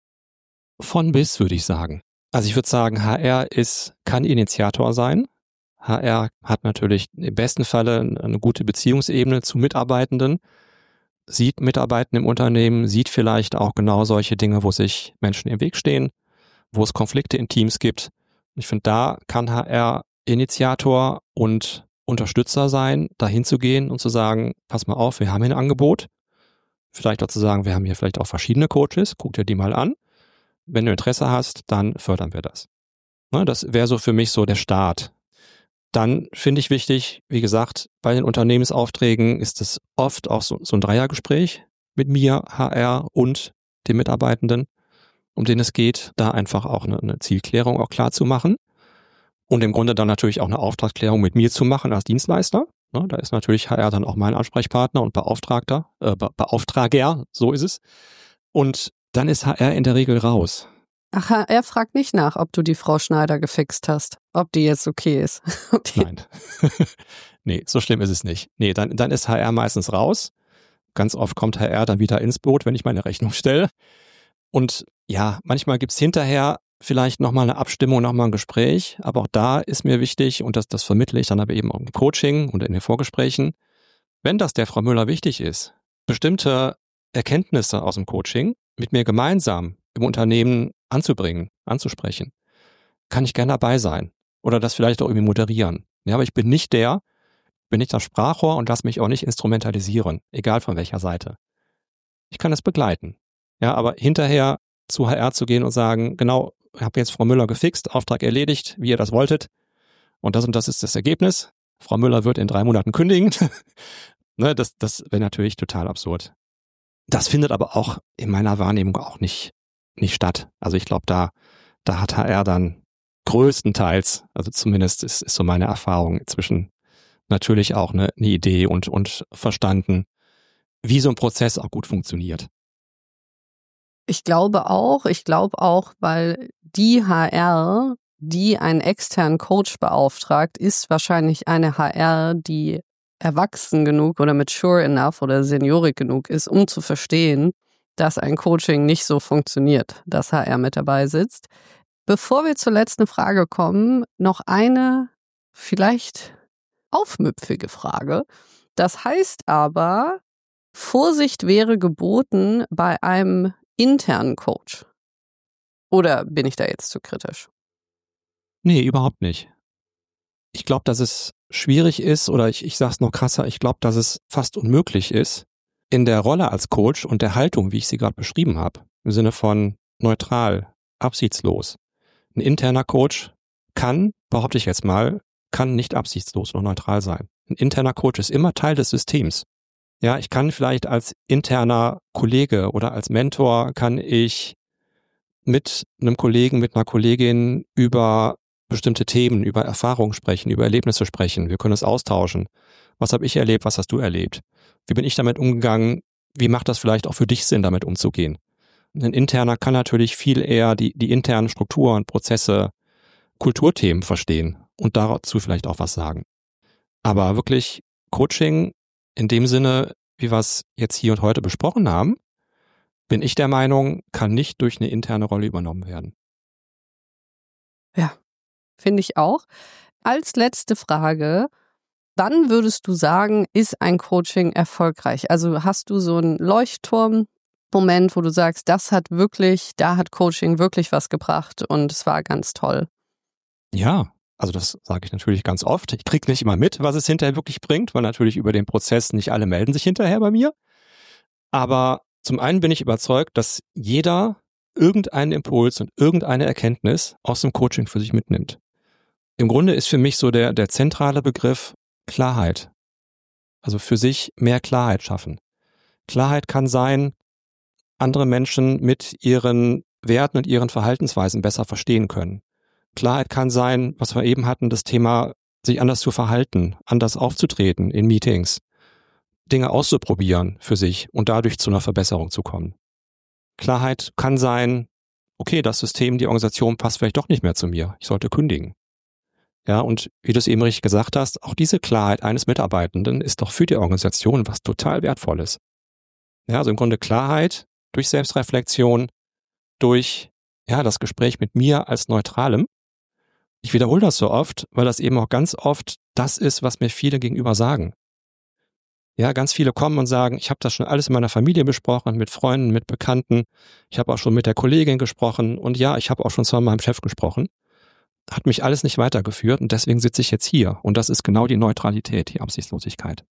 Von bis, würde ich sagen. Also ich würde sagen, HR kann Initiator sein. HR hat natürlich im besten Falle eine gute Beziehungsebene zu Mitarbeitenden, sieht Mitarbeitende im Unternehmen, sieht vielleicht auch genau solche Dinge, wo sich Menschen im Weg stehen, wo es Konflikte in Teams gibt. Ich finde, da kann HR Initiator und Unterstützer sein, dahin zu gehen und zu sagen, pass mal auf, wir haben hier ein Angebot. Vielleicht auch zu sagen, wir haben hier vielleicht auch verschiedene Coaches, guck dir die mal an. Wenn du Interesse hast, dann fördern wir das. Das wäre so für mich so der Start. Dann finde ich wichtig, wie gesagt, bei den Unternehmensaufträgen ist es oft auch so ein Dreiergespräch mit mir, HR und den Mitarbeitenden, um den es geht, da einfach auch eine Zielklärung auch klar zu machen und im Grunde dann natürlich auch eine Auftragsklärung mit mir zu machen als Dienstleister. Da ist natürlich HR dann auch mein Ansprechpartner und Beauftrager, so ist es. Und dann ist HR in der Regel raus. Ach, HR fragt nicht nach, ob du die Frau Schneider gefixt hast, ob die jetzt okay ist. Nein. Nee, so schlimm ist es nicht. Nee, dann ist HR meistens raus. Ganz oft kommt HR dann wieder ins Boot, wenn ich meine Rechnung stelle. Und ja, manchmal gibt's hinterher vielleicht nochmal eine Abstimmung, nochmal ein Gespräch. Aber auch da ist mir wichtig, und das vermittle ich dann aber eben auch im Coaching und in den Vorgesprächen, wenn das der Frau Müller wichtig ist, bestimmte Erkenntnisse aus dem Coaching mit mir gemeinsam im Unternehmen anzusprechen, kann ich gerne dabei sein oder das vielleicht auch irgendwie moderieren. Ja, aber ich bin nicht das Sprachrohr und lasse mich auch nicht instrumentalisieren, egal von welcher Seite. Ich kann es begleiten. Ja, aber hinterher zu HR zu gehen und sagen, genau, ich habe jetzt Frau Müller gefixt, Auftrag erledigt, wie ihr das wolltet und das ist das Ergebnis. Frau Müller wird in 3 Monaten kündigen. Das wäre natürlich total absurd. Das findet aber auch in meiner Wahrnehmung auch nicht statt. Also ich glaube, da hat HR dann größtenteils, also zumindest ist so meine Erfahrung inzwischen natürlich auch eine Idee und verstanden, wie so ein Prozess auch gut funktioniert. Ich glaube auch, weil die HR, die einen externen Coach beauftragt, ist wahrscheinlich eine HR, die erwachsen genug oder mature enough oder seniorig genug ist, um zu verstehen, dass ein Coaching nicht so funktioniert, dass HR mit dabei sitzt. Bevor wir zur letzten Frage kommen, noch eine vielleicht aufmüpfige Frage. Das heißt aber, Vorsicht wäre geboten bei einem internen Coach. Oder bin ich da jetzt zu kritisch? Nee, überhaupt nicht. Ich glaube, dass es schwierig ist, oder ich sage es noch krasser, ich glaube, dass es fast unmöglich ist, in der Rolle als Coach und der Haltung, wie ich sie gerade beschrieben habe, im Sinne von neutral, absichtslos. Ein interner Coach behaupte ich jetzt mal, kann nicht absichtslos oder neutral sein. Ein interner Coach ist immer Teil des Systems. Ja, ich kann vielleicht als interner Kollege oder als Mentor kann ich mit einem Kollegen, mit einer Kollegin über bestimmte Themen, über Erfahrungen sprechen, über Erlebnisse sprechen. Wir können uns austauschen. Was habe ich erlebt? Was hast du erlebt? Wie bin ich damit umgegangen? Wie macht das vielleicht auch für dich Sinn, damit umzugehen? Ein Interner kann natürlich viel eher die internen Strukturen, Prozesse, Kulturthemen verstehen und dazu vielleicht auch was sagen. Aber wirklich Coaching in dem Sinne, wie wir es jetzt hier und heute besprochen haben, bin ich der Meinung, kann nicht durch eine interne Rolle übernommen werden. Ja, finde ich auch. Als letzte Frage, wann würdest du sagen, ist ein Coaching erfolgreich? Also hast du so einen Leuchtturm-Moment, wo du sagst, da hat Coaching wirklich was gebracht und es war ganz toll? Ja, also das sage ich natürlich ganz oft. Ich kriege nicht immer mit, was es hinterher wirklich bringt, weil natürlich über den Prozess nicht alle melden sich hinterher bei mir. Aber zum einen bin ich überzeugt, dass jeder irgendeinen Impuls und irgendeine Erkenntnis aus dem Coaching für sich mitnimmt. Im Grunde ist für mich so der zentrale Begriff Klarheit. Also für sich mehr Klarheit schaffen. Klarheit kann sein, andere Menschen mit ihren Werten und ihren Verhaltensweisen besser verstehen können. Klarheit kann sein, was wir eben hatten, das Thema, sich anders zu verhalten, anders aufzutreten in Meetings, Dinge auszuprobieren für sich und dadurch zu einer Verbesserung zu kommen. Klarheit kann sein, okay, das System, die Organisation passt vielleicht doch nicht mehr zu mir, ich sollte kündigen. Ja, und wie du es eben richtig gesagt hast, auch diese Klarheit eines Mitarbeitenden ist doch für die Organisation was total Wertvolles. Ja, also im Grunde Klarheit durch Selbstreflexion, durch das Gespräch mit mir als Neutralem. Ich wiederhole das so oft, weil das eben auch ganz oft das ist, was mir viele gegenüber sagen. Ja, ganz viele kommen und sagen, ich habe das schon alles in meiner Familie besprochen, mit Freunden, mit Bekannten. Ich habe auch schon mit der Kollegin gesprochen und ja, ich habe auch schon zwar mit meinem Chef gesprochen. Hat mich alles nicht weitergeführt und deswegen sitze ich jetzt hier. Und das ist genau die Neutralität, die Absichtslosigkeit.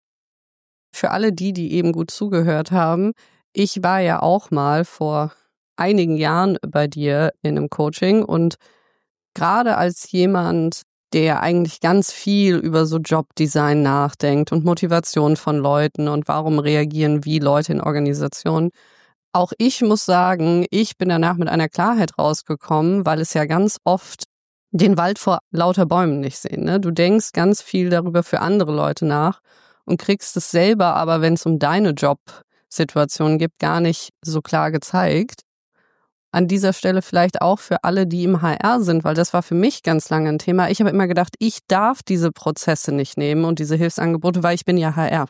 Für alle die eben gut zugehört haben, ich war ja auch mal vor einigen Jahren bei dir in einem Coaching und gerade als jemand, der eigentlich ganz viel über so Jobdesign nachdenkt und Motivation von Leuten und warum reagieren wie Leute in Organisationen, auch ich muss sagen, ich bin danach mit einer Klarheit rausgekommen, weil es ja ganz oft den Wald vor lauter Bäumen nicht sehen. Ne? Du denkst ganz viel darüber für andere Leute nach und kriegst es selber, aber wenn es um deine Jobsituation geht, gar nicht so klar gezeigt. An dieser Stelle vielleicht auch für alle, die im HR sind, weil das war für mich ganz lange ein Thema. Ich habe immer gedacht, ich darf diese Prozesse nicht nehmen und diese Hilfsangebote, weil ich bin ja HR.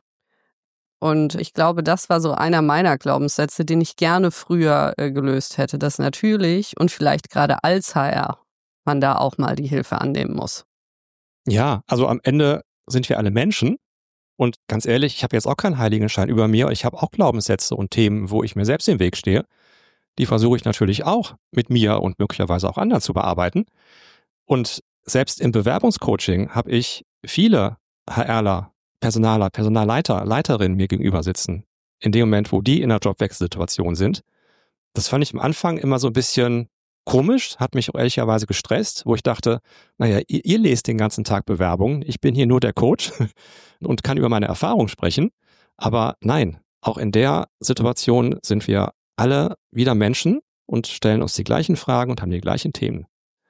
Und ich glaube, das war so einer meiner Glaubenssätze, den ich gerne früher gelöst hätte, dass natürlich und vielleicht gerade als HR man da auch mal die Hilfe annehmen muss. Ja, also am Ende sind wir alle Menschen und ganz ehrlich, ich habe jetzt auch keinen Heiligenschein über mir. Ich habe auch Glaubenssätze und Themen, wo ich mir selbst im Weg stehe. Die versuche ich natürlich auch mit mir und möglicherweise auch anderen zu bearbeiten. Und selbst im Bewerbungscoaching habe ich viele HRler, Personaler, Personalleiter, Leiterinnen mir gegenüber sitzen. In dem Moment, wo die in einer Jobwechselsituation sind. Das fand ich am Anfang immer so ein bisschen komisch, hat mich auch ehrlicherweise gestresst, wo ich dachte, naja, ihr lest den ganzen Tag Bewerbungen, ich bin hier nur der Coach und kann über meine Erfahrung sprechen. Aber nein, auch in der Situation sind wir alle wieder Menschen und stellen uns die gleichen Fragen und haben die gleichen Themen.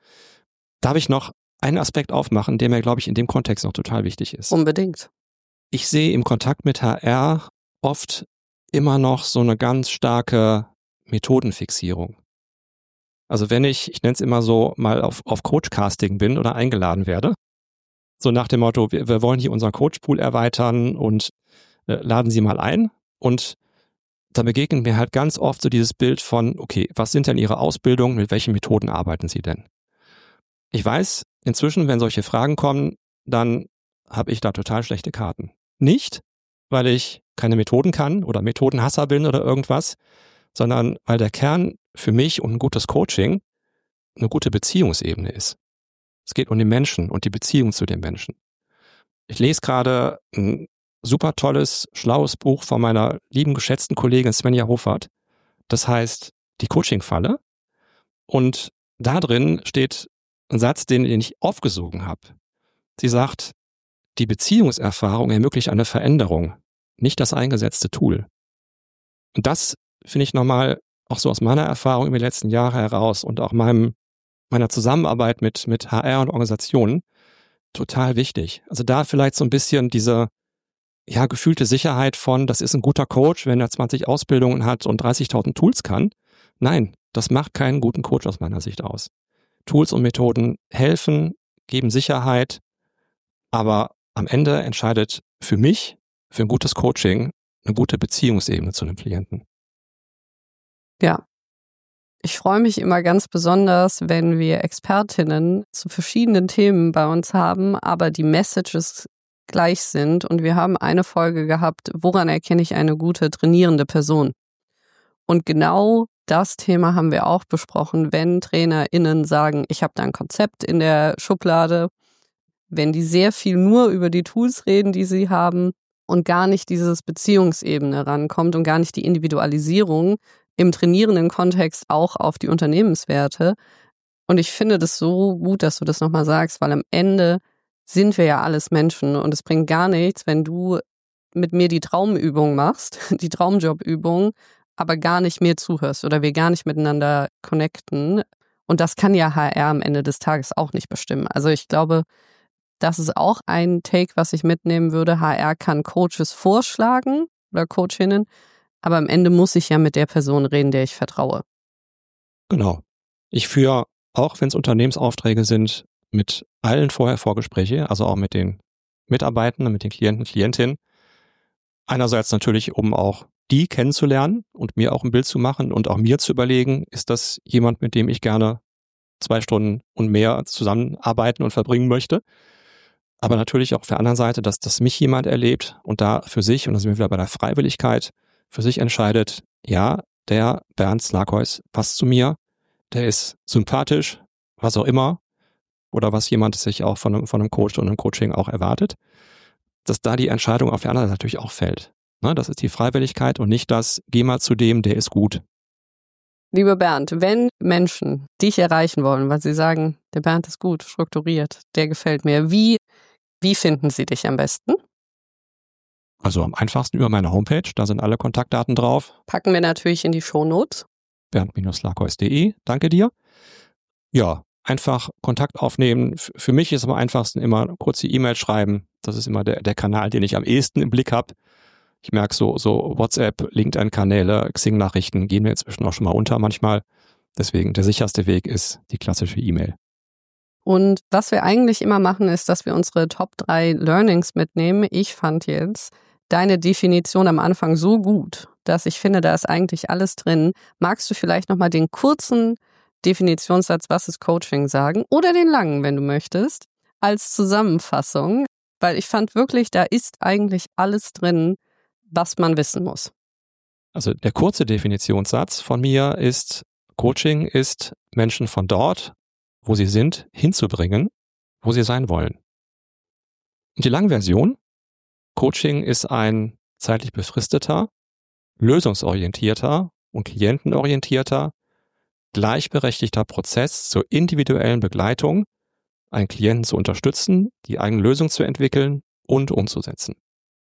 Darf ich noch einen Aspekt aufmachen, der mir, glaube ich, in dem Kontext noch total wichtig ist? Unbedingt. Ich sehe im Kontakt mit HR oft immer noch so eine ganz starke Methodenfixierung. Also wenn ich nenne es immer so, mal auf Coachcasting bin oder eingeladen werde, so nach dem Motto, wir wollen hier unseren Coachpool erweitern und laden Sie mal ein. Und da begegnet mir halt ganz oft so dieses Bild von, okay, was sind denn Ihre Ausbildungen, mit welchen Methoden arbeiten Sie denn? Ich weiß, inzwischen, wenn solche Fragen kommen, dann habe ich da total schlechte Karten. Nicht, weil ich keine Methoden kann oder Methodenhasser bin oder irgendwas, sondern weil der Kern für mich und ein gutes Coaching eine gute Beziehungsebene ist. Es geht um den Menschen und die Beziehung zu den Menschen. Ich lese gerade ein super tolles, schlaues Buch von meiner lieben, geschätzten Kollegin Svenja Hoffert. Das heißt Die Coaching-Falle. Und da drin steht ein Satz, den ich aufgesogen habe. Sie sagt, die Beziehungserfahrung ermöglicht eine Veränderung, nicht das eingesetzte Tool. Und das finde ich nochmal auch so aus meiner Erfahrung über die letzten Jahre heraus und auch meiner Zusammenarbeit mit HR und Organisationen total wichtig. Also da vielleicht so ein bisschen diese gefühlte Sicherheit von, das ist ein guter Coach, wenn er 20 Ausbildungen hat und 30.000 Tools kann. Nein, das macht keinen guten Coach aus meiner Sicht aus. Tools und Methoden helfen, geben Sicherheit, aber am Ende entscheidet für mich, für ein gutes Coaching, eine gute Beziehungsebene zu einem Klienten. Ja. Ich freue mich immer ganz besonders, wenn wir Expertinnen zu verschiedenen Themen bei uns haben, aber die Messages gleich sind. Und wir haben eine Folge gehabt, woran erkenne ich eine gute trainierende Person? Und genau das Thema haben wir auch besprochen, wenn TrainerInnen sagen, ich habe da ein Konzept in der Schublade, wenn die sehr viel nur über die Tools reden, die sie haben und gar nicht dieses Beziehungsebene rankommt und gar nicht die Individualisierung im trainierenden Kontext auch auf die Unternehmenswerte. Und ich finde das so gut, dass du das nochmal sagst, weil am Ende sind wir ja alles Menschen und es bringt gar nichts, wenn du mit mir die Traumübung machst, die Traumjobübung, aber gar nicht mehr zuhörst oder wir gar nicht miteinander connecten. Und das kann ja HR am Ende des Tages auch nicht bestimmen. Also ich glaube, das ist auch ein Take, was ich mitnehmen würde. HR kann Coaches vorschlagen oder Coachinnen, aber am Ende muss ich ja mit der Person reden, der ich vertraue. Genau. Ich führe, auch wenn es Unternehmensaufträge sind, mit allen vorher Vorgespräche, also auch mit den Mitarbeitenden, mit den Klienten, Klientinnen. Einerseits natürlich, um auch die kennenzulernen und mir auch ein Bild zu machen und auch mir zu überlegen, ist das jemand, mit dem ich gerne 2 Stunden und mehr zusammenarbeiten und verbringen möchte. Aber natürlich auch auf der anderen Seite, dass mich jemand erlebt und da für sich, und da sind wir wieder bei der Freiwilligkeit, für sich entscheidet, ja, der Bernd Slakhuis passt zu mir, der ist sympathisch, was auch immer, oder was jemand sich auch von einem Coach und einem Coaching auch erwartet, dass da die Entscheidung auf der anderen Seite natürlich auch fällt. Ne, das ist die Freiwilligkeit und nicht das, geh mal zu dem, der ist gut. Lieber Bernd, wenn Menschen dich erreichen wollen, weil sie sagen, der Bernd ist gut, strukturiert, der gefällt mir, wie finden sie dich am besten? Also am einfachsten über meine Homepage, da sind alle Kontaktdaten drauf. Packen wir natürlich in die Shownotes. bernd-slakhuis.de, danke dir. Ja, einfach Kontakt aufnehmen. Für mich ist am einfachsten immer kurz die E-Mail schreiben. Das ist immer der Kanal, den ich am ehesten im Blick habe. Ich merke so WhatsApp, LinkedIn-Kanäle, Xing-Nachrichten gehen mir inzwischen auch schon mal unter manchmal. Deswegen der sicherste Weg ist die klassische E-Mail. Und was wir eigentlich immer machen, ist, dass wir unsere Top 3 Learnings mitnehmen. Ich fand jetzt deine Definition am Anfang so gut, dass ich finde, da ist eigentlich alles drin. Magst du vielleicht nochmal den kurzen Definitionssatz, was ist Coaching, sagen? Oder den langen, wenn du möchtest, als Zusammenfassung. Weil ich fand wirklich, da ist eigentlich alles drin, was man wissen muss. Also der kurze Definitionssatz von mir ist, Coaching ist, Menschen von dort, wo sie sind, hinzubringen, wo sie sein wollen. Und die Langversion, Coaching ist ein zeitlich befristeter, lösungsorientierter und klientenorientierter, gleichberechtigter Prozess zur individuellen Begleitung, einen Klienten zu unterstützen, die eigene Lösung zu entwickeln und umzusetzen.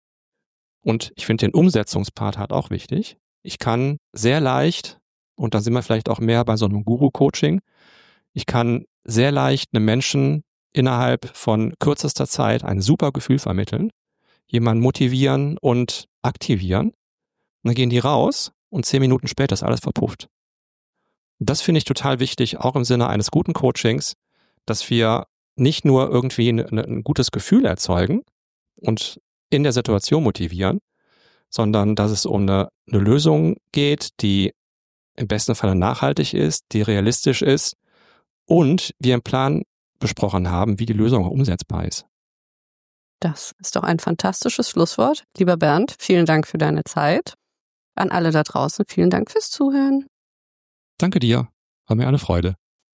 Und ich finde den Umsetzungspart halt auch wichtig. Ich kann sehr leicht, und da sind wir vielleicht auch mehr bei so einem Guru-Coaching, ich kann sehr leicht einem Menschen innerhalb von kürzester Zeit ein super Gefühl vermitteln, jemanden motivieren und aktivieren. Und dann gehen die raus und 10 Minuten später ist alles verpufft. Und das finde ich total wichtig, auch im Sinne eines guten Coachings, dass wir nicht nur irgendwie ein gutes Gefühl erzeugen und in der Situation motivieren, sondern dass es um eine Lösung geht, die im besten Falle nachhaltig ist, die realistisch ist und wir einen Plan besprochen haben, wie die Lösung auch umsetzbar ist. Das ist doch ein fantastisches Schlusswort. Lieber Bernd, vielen Dank für deine Zeit. An alle da draußen, vielen Dank fürs Zuhören. Danke dir, war mir eine Freude.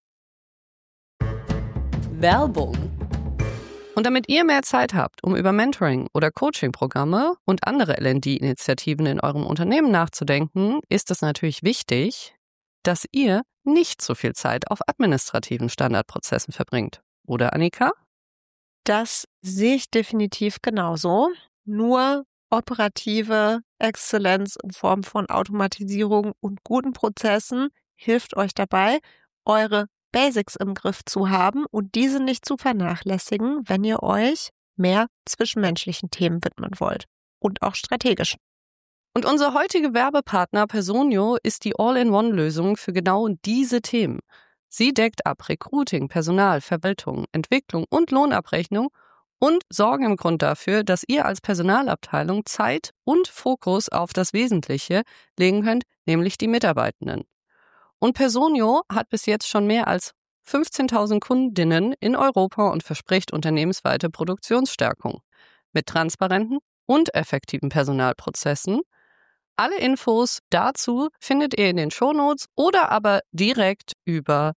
Werbung. Und damit ihr mehr Zeit habt, um über Mentoring oder Coaching-Programme und andere L&D-Initiativen in eurem Unternehmen nachzudenken, ist es natürlich wichtig, dass ihr nicht so viel Zeit auf administrativen Standardprozessen verbringt. Oder, Annika? Das sehe ich definitiv genauso. Nur Operative Exzellenz in Form von Automatisierung und guten Prozessen hilft euch dabei, eure Basics im Griff zu haben und diese nicht zu vernachlässigen, wenn ihr euch mehr zwischenmenschlichen Themen widmen wollt und auch strategischen. Und unser heutiger Werbepartner Personio ist die All-in-One-Lösung für genau diese Themen. Sie deckt ab Recruiting, Personal, Verwaltung, Entwicklung und Lohnabrechnung und sorgen im Grund dafür, dass ihr als Personalabteilung Zeit und Fokus auf das Wesentliche legen könnt, nämlich die Mitarbeitenden. Und Personio hat bis jetzt schon mehr als 15.000 Kundinnen in Europa und verspricht unternehmensweite Produktionsstärkung mit transparenten und effektiven Personalprozessen. Alle Infos dazu findet ihr in den Shownotes oder aber direkt über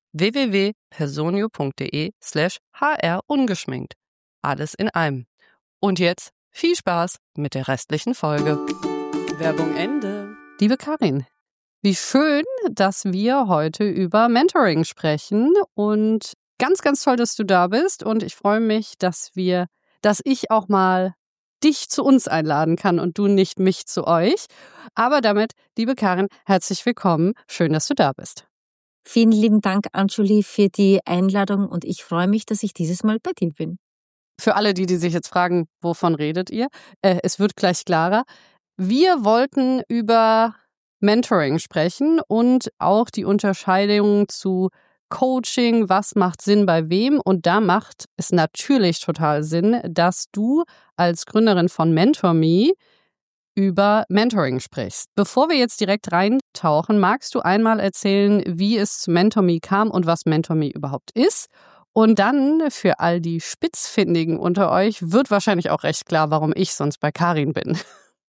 www.personio.de/hr ungeschminkt. Alles in einem. Und jetzt viel Spaß mit der restlichen Folge. Werbung Ende. Liebe Karin, wie schön, dass wir heute über Mentoring sprechen und ganz, ganz toll, dass du da bist und ich freue mich, dass ich auch mal dich zu uns einladen kann und du nicht mich zu euch. Aber damit, liebe Karin, herzlich willkommen. Schön, dass du da bist. Vielen lieben Dank, Anjuli, für die Einladung und ich freue mich, dass ich dieses Mal bei dir bin. Für alle, die sich jetzt fragen, wovon redet ihr? Es wird gleich klarer. Wir wollten über Mentoring sprechen und auch die Unterscheidung zu Coaching, was macht Sinn bei wem? Und da macht es natürlich total Sinn, dass du als Gründerin von MentorMe über Mentoring sprichst. Bevor wir jetzt direkt reintauchen, magst du einmal erzählen, wie es zu MentorMe kam und was MentorMe überhaupt ist? Und dann für all die Spitzfindigen unter euch wird wahrscheinlich auch recht klar, warum ich sonst bei Karin bin.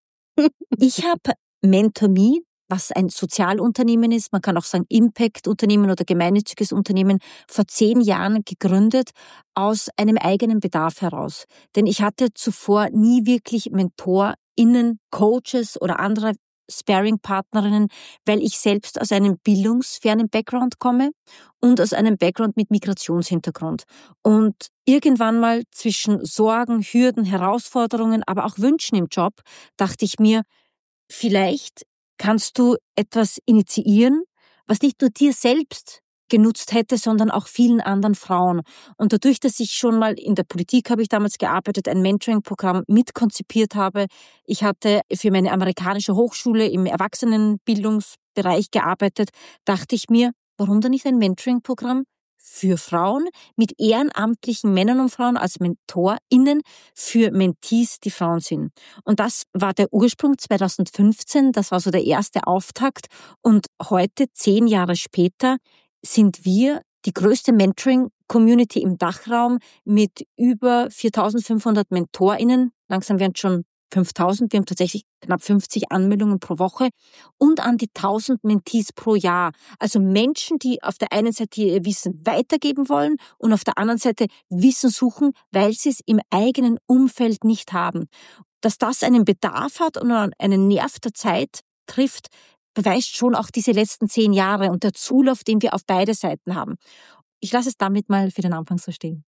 Ich habe MentorMe, was ein Sozialunternehmen ist, man kann auch sagen Impact-Unternehmen oder gemeinnütziges Unternehmen, vor 10 Jahren gegründet aus einem eigenen Bedarf heraus. Denn ich hatte zuvor nie wirklich MentorInnen, Coaches oder andere Sparing-Partnerinnen, weil ich selbst aus einem bildungsfernen Background komme und aus einem Background mit Migrationshintergrund. Und irgendwann mal zwischen Sorgen, Hürden, Herausforderungen, aber auch Wünschen im Job, dachte ich mir, vielleicht kannst du etwas initiieren, was nicht nur dir selbst genutzt hätte, sondern auch vielen anderen Frauen. Und dadurch, dass ich schon mal in der Politik habe ich damals gearbeitet, ein Mentoring-Programm mitkonzipiert habe. Ich hatte für meine amerikanische Hochschule im Erwachsenenbildungsbereich gearbeitet, dachte ich mir, warum dann nicht ein Mentoring-Programm für Frauen mit ehrenamtlichen Männern und Frauen als MentorInnen für Mentees, die Frauen sind. Und das war der Ursprung 2015, das war so der erste Auftakt. Und heute, 10 Jahre später, sind wir die größte Mentoring-Community im Dachraum mit über 4.500 MentorInnen. Langsam werden es schon 5.000. Wir haben tatsächlich knapp 50 Anmeldungen pro Woche und an die 1.000 Mentees pro Jahr. Also Menschen, die auf der einen Seite ihr Wissen weitergeben wollen und auf der anderen Seite Wissen suchen, weil sie es im eigenen Umfeld nicht haben. Dass das einen Bedarf hat und einen Nerv der Zeit trifft, beweist schon auch diese letzten 10 Jahre und der Zulauf, den wir auf beide Seiten haben. Ich lasse es damit mal für den Anfang so stehen.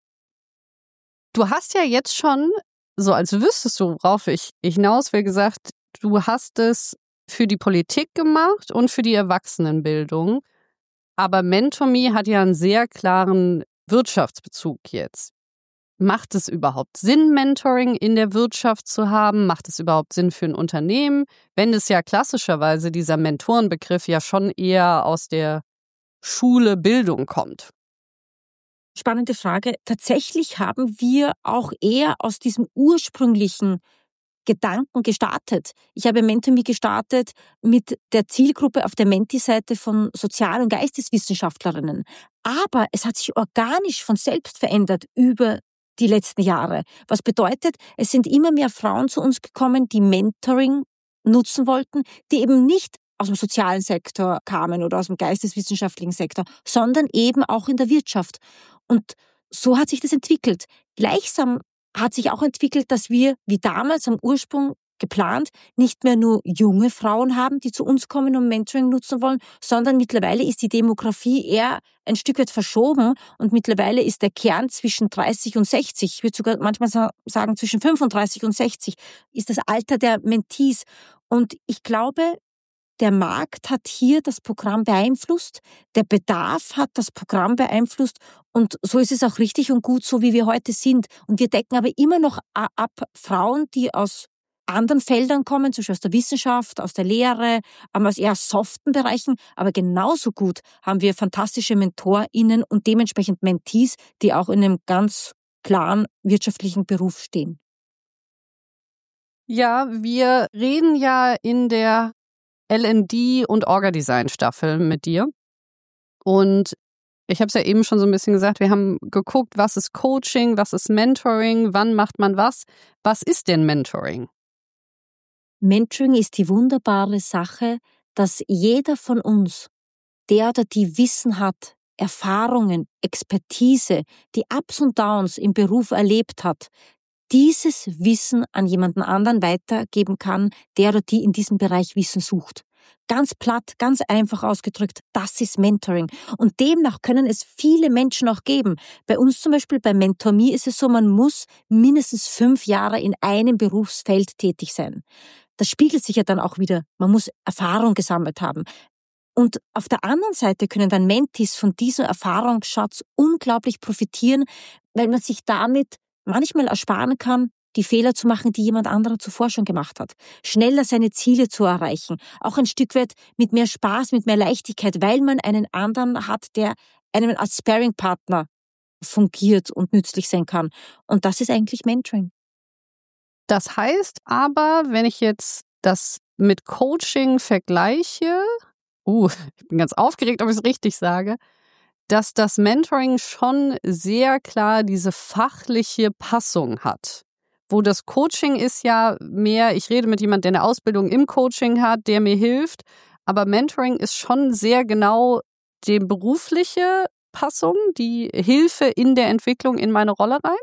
Du hast ja jetzt schon, so als wüsstest du, worauf ich hinaus will, gesagt, du hast es für die Politik gemacht und für die Erwachsenenbildung. Aber MentorMe hat ja einen sehr klaren Wirtschaftsbezug jetzt. Macht es überhaupt Sinn, Mentoring in der Wirtschaft zu haben? Macht es überhaupt Sinn für ein Unternehmen? Wenn es ja klassischerweise dieser Mentorenbegriff ja schon eher aus der Schule, Bildung kommt. Spannende Frage. Tatsächlich haben wir auch eher aus diesem ursprünglichen Gedanken gestartet. Ich habe MentorMe gestartet mit der Zielgruppe auf der Menti-Seite von Sozial- und Geisteswissenschaftlerinnen. Aber es hat sich organisch von selbst verändert über die letzten Jahre. Was bedeutet, es sind immer mehr Frauen zu uns gekommen, die Mentoring nutzen wollten, die eben nicht aus dem sozialen Sektor kamen oder aus dem geisteswissenschaftlichen Sektor, sondern eben auch in der Wirtschaft. Und so hat sich das entwickelt. Gleichsam hat sich auch entwickelt, dass wir, wie damals am Ursprung geplant, nicht mehr nur junge Frauen haben, die zu uns kommen und Mentoring nutzen wollen, sondern mittlerweile ist die Demografie eher ein Stück weit verschoben und mittlerweile ist der Kern zwischen 30 und 60, ich würde sogar manchmal sagen zwischen 35 und 60, ist das Alter der Mentees. Und ich glaube, der Markt hat hier das Programm beeinflusst, der Bedarf hat das Programm beeinflusst und so ist es auch richtig und gut, so wie wir heute sind. Und wir decken aber immer noch ab Frauen, die aus anderen Feldern kommen, zum Beispiel aus der Wissenschaft, aus der Lehre, aus eher soften Bereichen. Aber genauso gut haben wir fantastische MentorInnen und dementsprechend Mentees, die auch in einem ganz klaren wirtschaftlichen Beruf stehen. Ja, wir reden ja in der L&D und Orga-Design-Staffel mit dir. Und ich habe es ja eben schon so ein bisschen gesagt, wir haben geguckt, was ist Coaching, was ist Mentoring, wann macht man was. Was ist denn Mentoring? Mentoring ist die wunderbare Sache, dass jeder von uns, der oder die Wissen hat, Erfahrungen, Expertise, die Ups und Downs im Beruf erlebt hat, dieses Wissen an jemanden anderen weitergeben kann, der oder die in diesem Bereich Wissen sucht. Ganz platt, ganz einfach ausgedrückt, das ist Mentoring. Und demnach können es viele Menschen auch geben. Bei uns zum Beispiel, bei MentorMe ist es so, man muss mindestens 5 Jahre in einem Berufsfeld tätig sein. Das spiegelt sich ja dann auch wieder, man muss Erfahrung gesammelt haben. Und auf der anderen Seite können dann Mentees von diesem Erfahrungsschatz unglaublich profitieren, weil man sich damit manchmal ersparen kann, die Fehler zu machen, die jemand anderer zuvor schon gemacht hat. Schneller seine Ziele zu erreichen. Auch ein Stück weit mit mehr Spaß, mit mehr Leichtigkeit, weil man einen anderen hat, der einem als Sparring-Partner fungiert und nützlich sein kann. Und das ist eigentlich Mentoring. Das heißt aber, wenn ich jetzt das mit Coaching vergleiche, ich bin ganz aufgeregt, ob ich es richtig sage, dass das Mentoring schon sehr klar diese fachliche Passung hat. Wo das Coaching ist ja mehr, ich rede mit jemandem, der eine Ausbildung im Coaching hat, der mir hilft. Aber Mentoring ist schon sehr genau die berufliche Passung, die Hilfe in der Entwicklung in meine Rolle rein.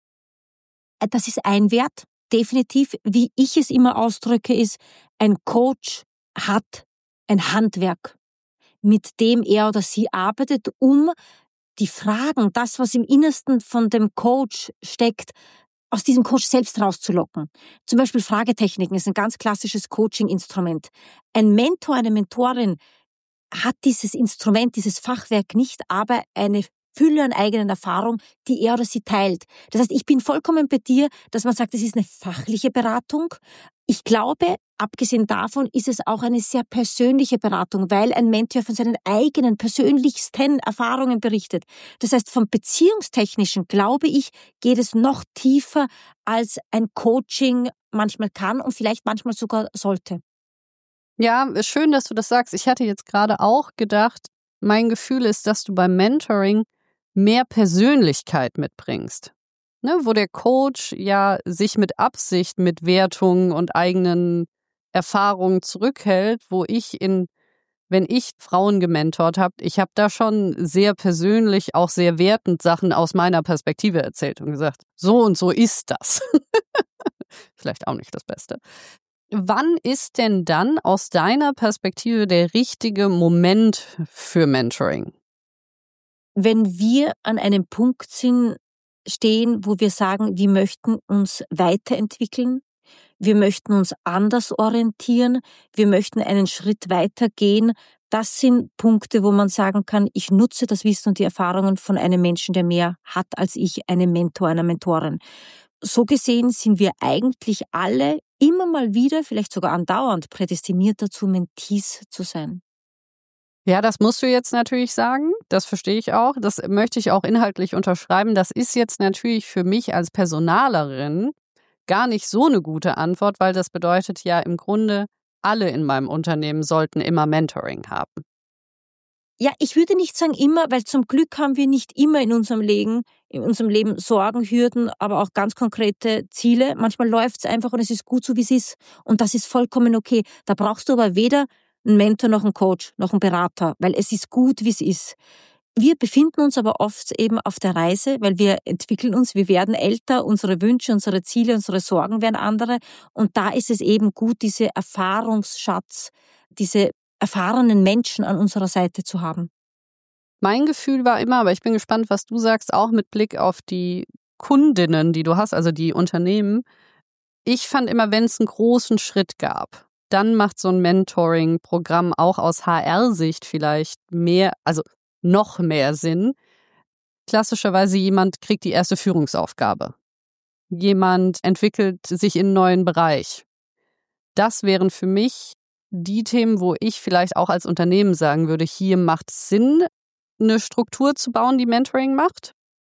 Das ist ein Wert, definitiv. Wie ich es immer ausdrücke, ist, ein Coach hat ein Handwerk, mit dem er oder sie arbeitet, um die Fragen, das, was im Innersten von dem Coach steckt, aus diesem Coach selbst rauszulocken. Zum Beispiel Fragetechniken ist ein ganz klassisches Coaching-Instrument. Ein Mentor, eine Mentorin hat dieses Instrument, dieses Fachwerk nicht, aber eine Fülle an eigenen Erfahrung, die er oder sie teilt. Das heißt, ich bin vollkommen bei dir, dass man sagt, das ist eine fachliche Beratung. Ich glaube, abgesehen davon ist es auch eine sehr persönliche Beratung, weil ein Mentor von seinen eigenen persönlichsten Erfahrungen berichtet. Das heißt, vom Beziehungstechnischen, glaube ich, geht es noch tiefer, als ein Coaching manchmal kann und vielleicht manchmal sogar sollte. Ja, ist schön, dass du das sagst. Ich hatte jetzt gerade auch gedacht, mein Gefühl ist, dass du beim Mentoring mehr Persönlichkeit mitbringst. Ne, wo der Coach ja sich mit Absicht mit Wertungen und eigenen Erfahrungen zurückhält, wo wenn ich Frauen gementort habe, ich habe da schon sehr persönlich, auch sehr wertend Sachen aus meiner Perspektive erzählt und gesagt, so und so ist das. Vielleicht auch nicht das Beste. Wann ist denn dann aus deiner Perspektive der richtige Moment für Mentoring? Wenn wir an einem Punkt stehen, wo wir sagen, wir möchten uns weiterentwickeln, wir möchten uns anders orientieren, wir möchten einen Schritt weiter gehen. Das sind Punkte, wo man sagen kann, ich nutze das Wissen und die Erfahrungen von einem Menschen, der mehr hat als ich, einem Mentor, einer Mentorin. So gesehen sind wir eigentlich alle immer mal wieder, vielleicht sogar andauernd, prädestiniert dazu, Mentees zu sein. Ja, das musst du jetzt natürlich sagen. Das verstehe ich auch. Das möchte ich auch inhaltlich unterschreiben. Das ist jetzt natürlich für mich als Personalerin gar nicht so eine gute Antwort, weil das bedeutet ja im Grunde, alle in meinem Unternehmen sollten immer Mentoring haben. Ja, ich würde nicht sagen immer, weil zum Glück haben wir nicht immer in unserem Leben Sorgen, Hürden, aber auch ganz konkrete Ziele. Manchmal läuft es einfach und es ist gut so, wie es ist. Und das ist vollkommen okay. Da brauchst du aber weder einen Mentor noch einen Coach noch einen Berater, weil es ist gut, wie es ist. Wir befinden uns aber oft eben auf der Reise, weil wir entwickeln uns, wir werden älter, unsere Wünsche, unsere Ziele, unsere Sorgen werden andere. Und da ist es eben gut, diese Erfahrungsschatz, diese erfahrenen Menschen an unserer Seite zu haben. Mein Gefühl war immer, aber ich bin gespannt, was du sagst, auch mit Blick auf die Kundinnen, die du hast, also die Unternehmen. Ich fand immer, wenn es einen großen Schritt gab, dann macht so ein Mentoring-Programm auch aus HR-Sicht vielleicht mehr, also noch mehr Sinn. Klassischerweise jemand kriegt die erste Führungsaufgabe. Jemand entwickelt sich in einen neuen Bereich. Das wären für mich die Themen, wo ich vielleicht auch als Unternehmen sagen würde, hier macht es Sinn, eine Struktur zu bauen, die Mentoring macht.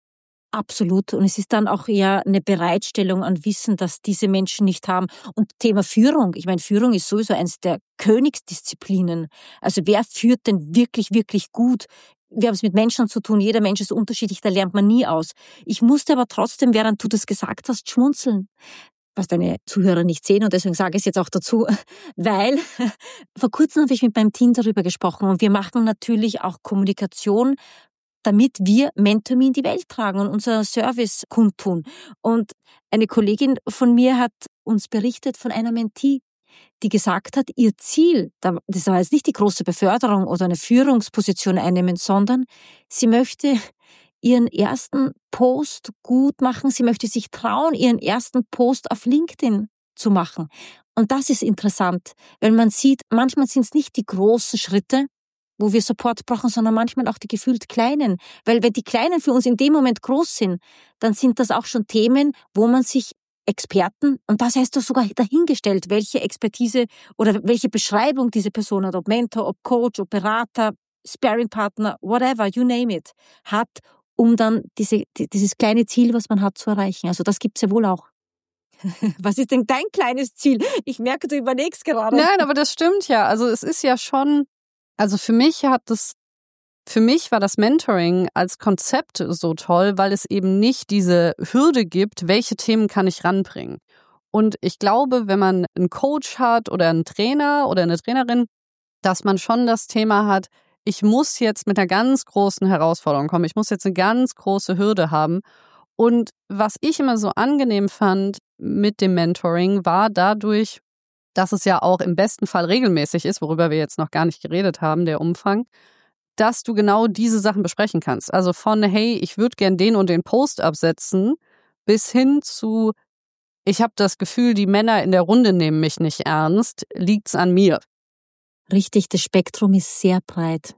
Absolut. Und es ist dann auch eher eine Bereitstellung an Wissen, das diese Menschen nicht haben. Und Thema Führung. Ich meine, Führung ist sowieso eines der Königsdisziplinen. Also wer führt denn wirklich, wirklich gut? Wir haben es mit Menschen zu tun. Jeder Mensch ist unterschiedlich. Da lernt man nie aus. Ich musste aber trotzdem, während du das gesagt hast, schmunzeln. Was deine Zuhörer nicht sehen. Und deswegen sage ich es jetzt auch dazu. Weil vor kurzem habe ich mit meinem Team darüber gesprochen. Und wir machen natürlich auch Kommunikation, damit wir MentorMe in die Welt tragen und unser Service kundtun. Und eine Kollegin von mir hat uns berichtet von einer Mentee, die gesagt hat, ihr Ziel, das war jetzt nicht die große Beförderung oder eine Führungsposition einnehmen, sondern sie möchte ihren ersten Post gut machen, sie möchte sich trauen, ihren ersten Post auf LinkedIn zu machen. Und das ist interessant, weil man sieht, manchmal sind es nicht die großen Schritte, wo wir Support brauchen, sondern manchmal auch die gefühlt Kleinen. Weil wenn die Kleinen für uns in dem Moment groß sind, dann sind das auch schon Themen, wo man sich Experten, und das heißt doch sogar dahingestellt, welche Expertise oder welche Beschreibung diese Person hat, ob Mentor, ob Coach, ob Berater, Sparringpartner, whatever, you name it, hat, um dann dieses kleine Ziel, was man hat, zu erreichen. Also das gibt's ja wohl auch. Was ist denn dein kleines Ziel? Ich merke, du überlegst gerade. Nein, aber das stimmt ja. Also es ist ja schon, also für mich war das Mentoring als Konzept so toll, weil es eben nicht diese Hürde gibt, welche Themen kann ich ranbringen. Und ich glaube, wenn man einen Coach hat oder einen Trainer oder eine Trainerin, dass man schon das Thema hat, ich muss jetzt mit einer ganz großen Herausforderung kommen, ich muss jetzt eine ganz große Hürde haben. Und was ich immer so angenehm fand mit dem Mentoring, war dadurch, dass es ja auch im besten Fall regelmäßig ist, worüber wir jetzt noch gar nicht geredet haben, der Umfang, dass du genau diese Sachen besprechen kannst. Also von, hey, ich würde gern den und den Post absetzen, bis hin zu, ich habe das Gefühl, die Männer in der Runde nehmen mich nicht ernst, liegt's an mir. Richtig, das Spektrum ist sehr breit.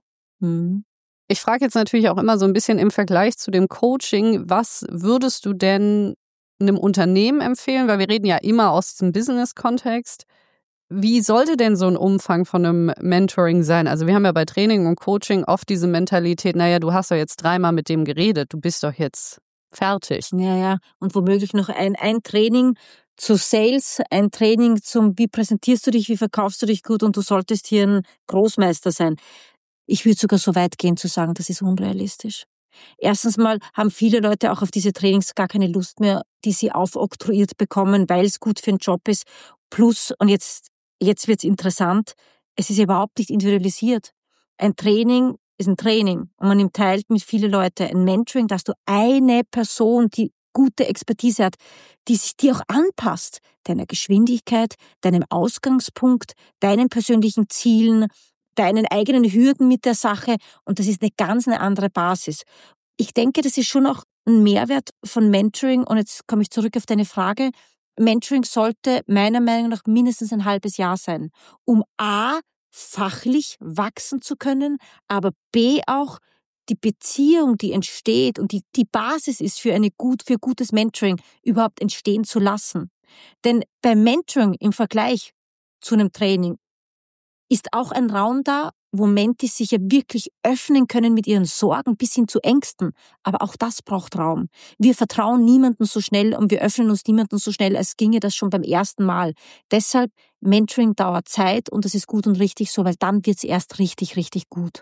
Ich frage jetzt natürlich auch immer so ein bisschen im Vergleich zu dem Coaching, was würdest du denn einem Unternehmen empfehlen? Weil wir reden ja immer aus diesem Business-Kontext. Wie sollte denn so ein Umfang von einem Mentoring sein? Also wir haben ja bei Training und Coaching oft diese Mentalität, naja, du hast doch jetzt 3-mal mit dem geredet, du bist doch jetzt fertig. Ja. Und womöglich noch ein Training zu Sales, ein Training zum, wie präsentierst du dich, wie verkaufst du dich gut und du solltest hier ein Großmeister sein. Ich würde sogar so weit gehen zu sagen, das ist unrealistisch. Erstens mal haben viele Leute auch auf diese Trainings gar keine Lust mehr, die sie aufoktroyiert bekommen, weil es gut für den Job ist. Plus, und jetzt wird's interessant, es ist überhaupt nicht individualisiert. Ein Training ist ein Training und man teilt mit vielen Leuten. Ein Mentoring, da hast du eine Person, die gute Expertise hat, die sich dir auch anpasst, deiner Geschwindigkeit, deinem Ausgangspunkt, deinen persönlichen Zielen, deinen eigenen Hürden mit der Sache, und das ist eine andere Basis. Ich denke, das ist schon auch ein Mehrwert von Mentoring, und jetzt komme ich zurück auf deine Frage. Mentoring sollte meiner Meinung nach mindestens ein halbes Jahr sein, um A, fachlich wachsen zu können, aber B, auch die Beziehung, die entsteht und die Basis ist für gutes Mentoring überhaupt entstehen zu lassen. Denn beim Mentoring im Vergleich zu einem Training ist auch ein Raum da, wo Mentis sich ja wirklich öffnen können mit ihren Sorgen bis hin zu Ängsten. Aber auch das braucht Raum. Wir vertrauen niemandem so schnell und wir öffnen uns niemandem so schnell, als ginge das schon beim ersten Mal. Deshalb, Mentoring dauert Zeit und das ist gut und richtig so, weil dann wird's erst richtig, richtig gut.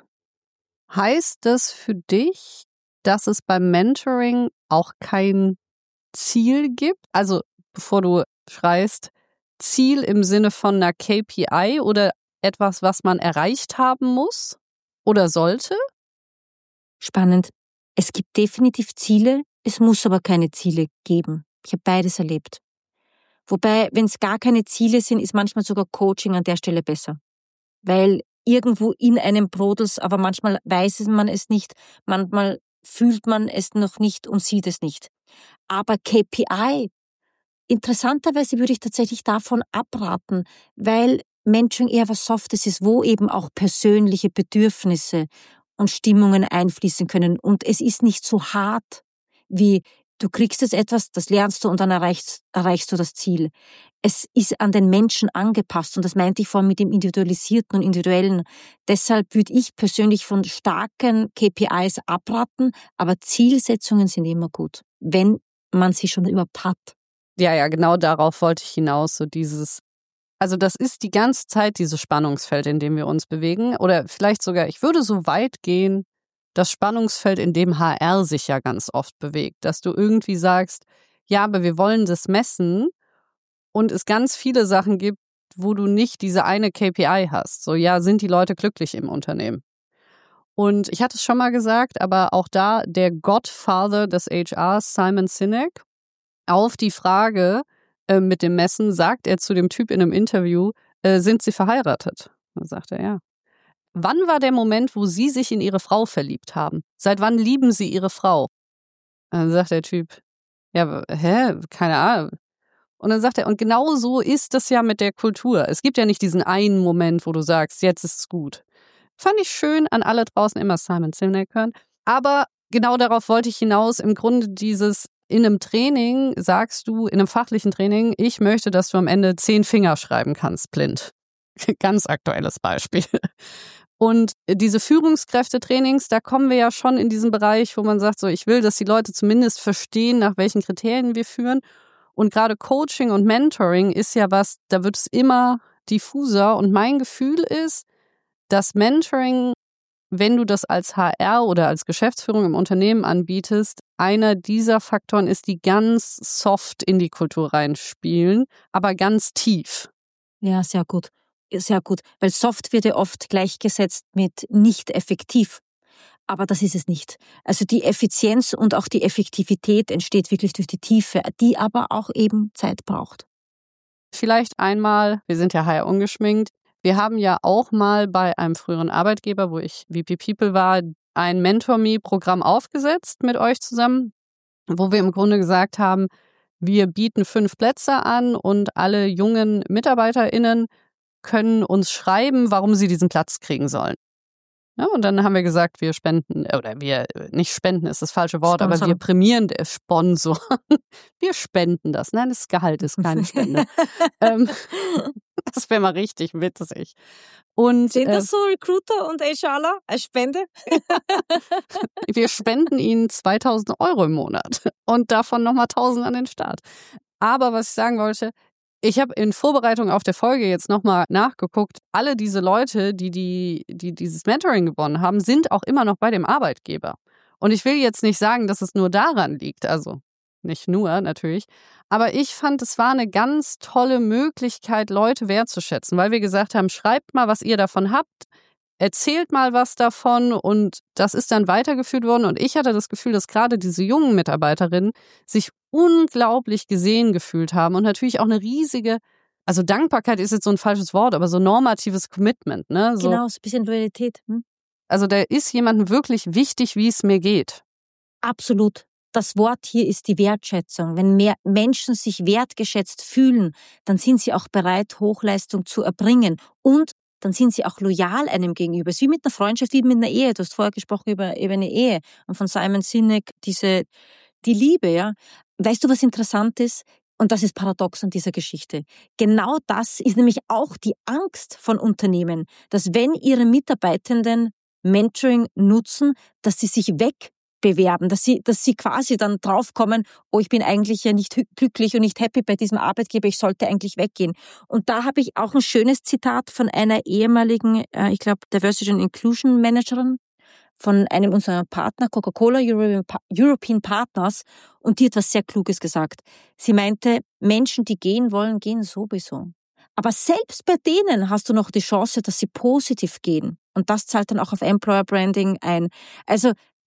Heißt das für dich, dass es beim Mentoring auch kein Ziel gibt? Also, bevor du schreist, Ziel im Sinne von einer KPI oder etwas, was man erreicht haben muss oder sollte? Spannend. Es gibt definitiv Ziele, es muss aber keine Ziele geben. Ich habe beides erlebt. Wobei, wenn es gar keine Ziele sind, ist manchmal sogar Coaching an der Stelle besser. Weil irgendwo in einem brodelt's, aber manchmal weiß man es nicht, manchmal fühlt man es noch nicht und sieht es nicht. Aber KPI, interessanterweise würde ich tatsächlich davon abraten, weil Mentoring eher was Softes ist, wo eben auch persönliche Bedürfnisse und Stimmungen einfließen können. Und es ist nicht so hart wie du kriegst jetzt etwas, das lernst du und dann erreichst du das Ziel. Es ist an den Menschen angepasst und das meinte ich vorhin mit dem Individualisierten und Individuellen. Deshalb würde ich persönlich von starken KPIs abraten, aber Zielsetzungen sind immer gut, wenn man sie schon überhaupt hat. Ja, genau darauf wollte ich hinaus, also das ist die ganze Zeit dieses Spannungsfeld, in dem wir uns bewegen. Oder vielleicht sogar, ich würde so weit gehen, das Spannungsfeld, in dem HR sich ja ganz oft bewegt. Dass du irgendwie sagst, ja, aber wir wollen das messen und es ganz viele Sachen gibt, wo du nicht diese eine KPI hast. So, ja, sind die Leute glücklich im Unternehmen? Und ich hatte es schon mal gesagt, aber auch da der Godfather des HRs, Simon Sinek, auf die Frage mit dem Messen sagt er zu dem Typ in einem Interview, sind Sie verheiratet? Dann sagt er, ja. Wann war der Moment, wo Sie sich in Ihre Frau verliebt haben? Seit wann lieben Sie Ihre Frau? Dann sagt der Typ, ja, keine Ahnung. Und dann sagt er, und genau so ist das ja mit der Kultur. Es gibt ja nicht diesen einen Moment, wo du sagst, jetzt ist es gut. Fand ich schön, an alle draußen immer Simon Sinek hören. Aber genau darauf wollte ich hinaus, im Grunde in einem Training sagst du, in einem fachlichen Training, ich möchte, dass du am Ende 10 Finger schreiben kannst, blind. Ganz aktuelles Beispiel. Und diese Führungskräftetrainings, da kommen wir ja schon in diesen Bereich, wo man sagt, so, ich will, dass die Leute zumindest verstehen, nach welchen Kriterien wir führen. Und gerade Coaching und Mentoring ist ja was, da wird es immer diffuser. Und mein Gefühl ist, dass Mentoring, wenn du das als HR oder als Geschäftsführung im Unternehmen anbietest, einer dieser Faktoren ist, die ganz soft in die Kultur reinspielen, aber ganz tief. Ja, sehr gut. Sehr gut, weil soft wird ja oft gleichgesetzt mit nicht effektiv. Aber das ist es nicht. Also die Effizienz und auch die Effektivität entsteht wirklich durch die Tiefe, die aber auch eben Zeit braucht. Vielleicht einmal, wir sind ja HR ungeschminkt, wir haben ja auch mal bei einem früheren Arbeitgeber, wo ich VP People war, ein Mentor-Me-Programm aufgesetzt mit euch zusammen, wo wir im Grunde gesagt haben, wir bieten 5 Plätze an und alle jungen MitarbeiterInnen können uns schreiben, warum sie diesen Platz kriegen sollen. Ja, und dann haben wir gesagt, wir spenden, oder wir, nicht spenden ist das falsche Wort, Sponsor. Aber wir prämieren Sponsoren. Wir spenden das. Nein, das Gehalt ist keine Spende. Das wäre mal richtig witzig. Und, sind das so Recruiter und HRler als Spende? Wir spenden ihnen 2.000 € im Monat und davon nochmal 1.000 an den Staat. Aber was ich sagen wollte, ich habe in Vorbereitung auf der Folge jetzt nochmal nachgeguckt. Alle diese Leute, die dieses Mentoring gewonnen haben, sind auch immer noch bei dem Arbeitgeber. Und ich will jetzt nicht sagen, dass es nur daran liegt. Also nicht nur natürlich. Aber ich fand, es war eine ganz tolle Möglichkeit, Leute wertzuschätzen. Weil wir gesagt haben, schreibt mal, was ihr davon habt. Erzählt mal was davon und das ist dann weitergeführt worden. Und ich hatte das Gefühl, dass gerade diese jungen Mitarbeiterinnen sich unglaublich gesehen gefühlt haben und natürlich auch eine riesige, also Dankbarkeit ist jetzt so ein falsches Wort, aber so normatives Commitment. Ne? So, genau, so ein bisschen Loyalität. Also da ist jemandem wirklich wichtig, wie es mir geht. Absolut. Das Wort hier ist die Wertschätzung. Wenn mehr Menschen sich wertgeschätzt fühlen, dann sind sie auch bereit, Hochleistung zu erbringen und dann sind sie auch loyal einem gegenüber. Es ist wie mit einer Freundschaft, wie mit einer Ehe. Du hast vorher gesprochen über eine Ehe. Und von Simon Sinek, die Liebe, ja. Weißt du, was interessant ist? Und das ist paradox an dieser Geschichte. Genau das ist nämlich auch die Angst von Unternehmen, dass wenn ihre Mitarbeitenden Mentoring nutzen, dass sie sich wegbewerben, dass sie quasi dann draufkommen, oh, ich bin eigentlich ja nicht glücklich und nicht happy bei diesem Arbeitgeber, ich sollte eigentlich weggehen. Und da habe ich auch ein schönes Zitat von einer ehemaligen, ich glaube, Diversity and Inclusion Managerin, von einem unserer Partner, Coca-Cola European Partners, und die hat etwas sehr Kluges gesagt. Sie meinte, Menschen, die gehen wollen, gehen sowieso. Aber selbst bei denen hast du noch die Chance, dass sie positiv gehen. Und das zahlt dann auch auf Employer Branding ein. Also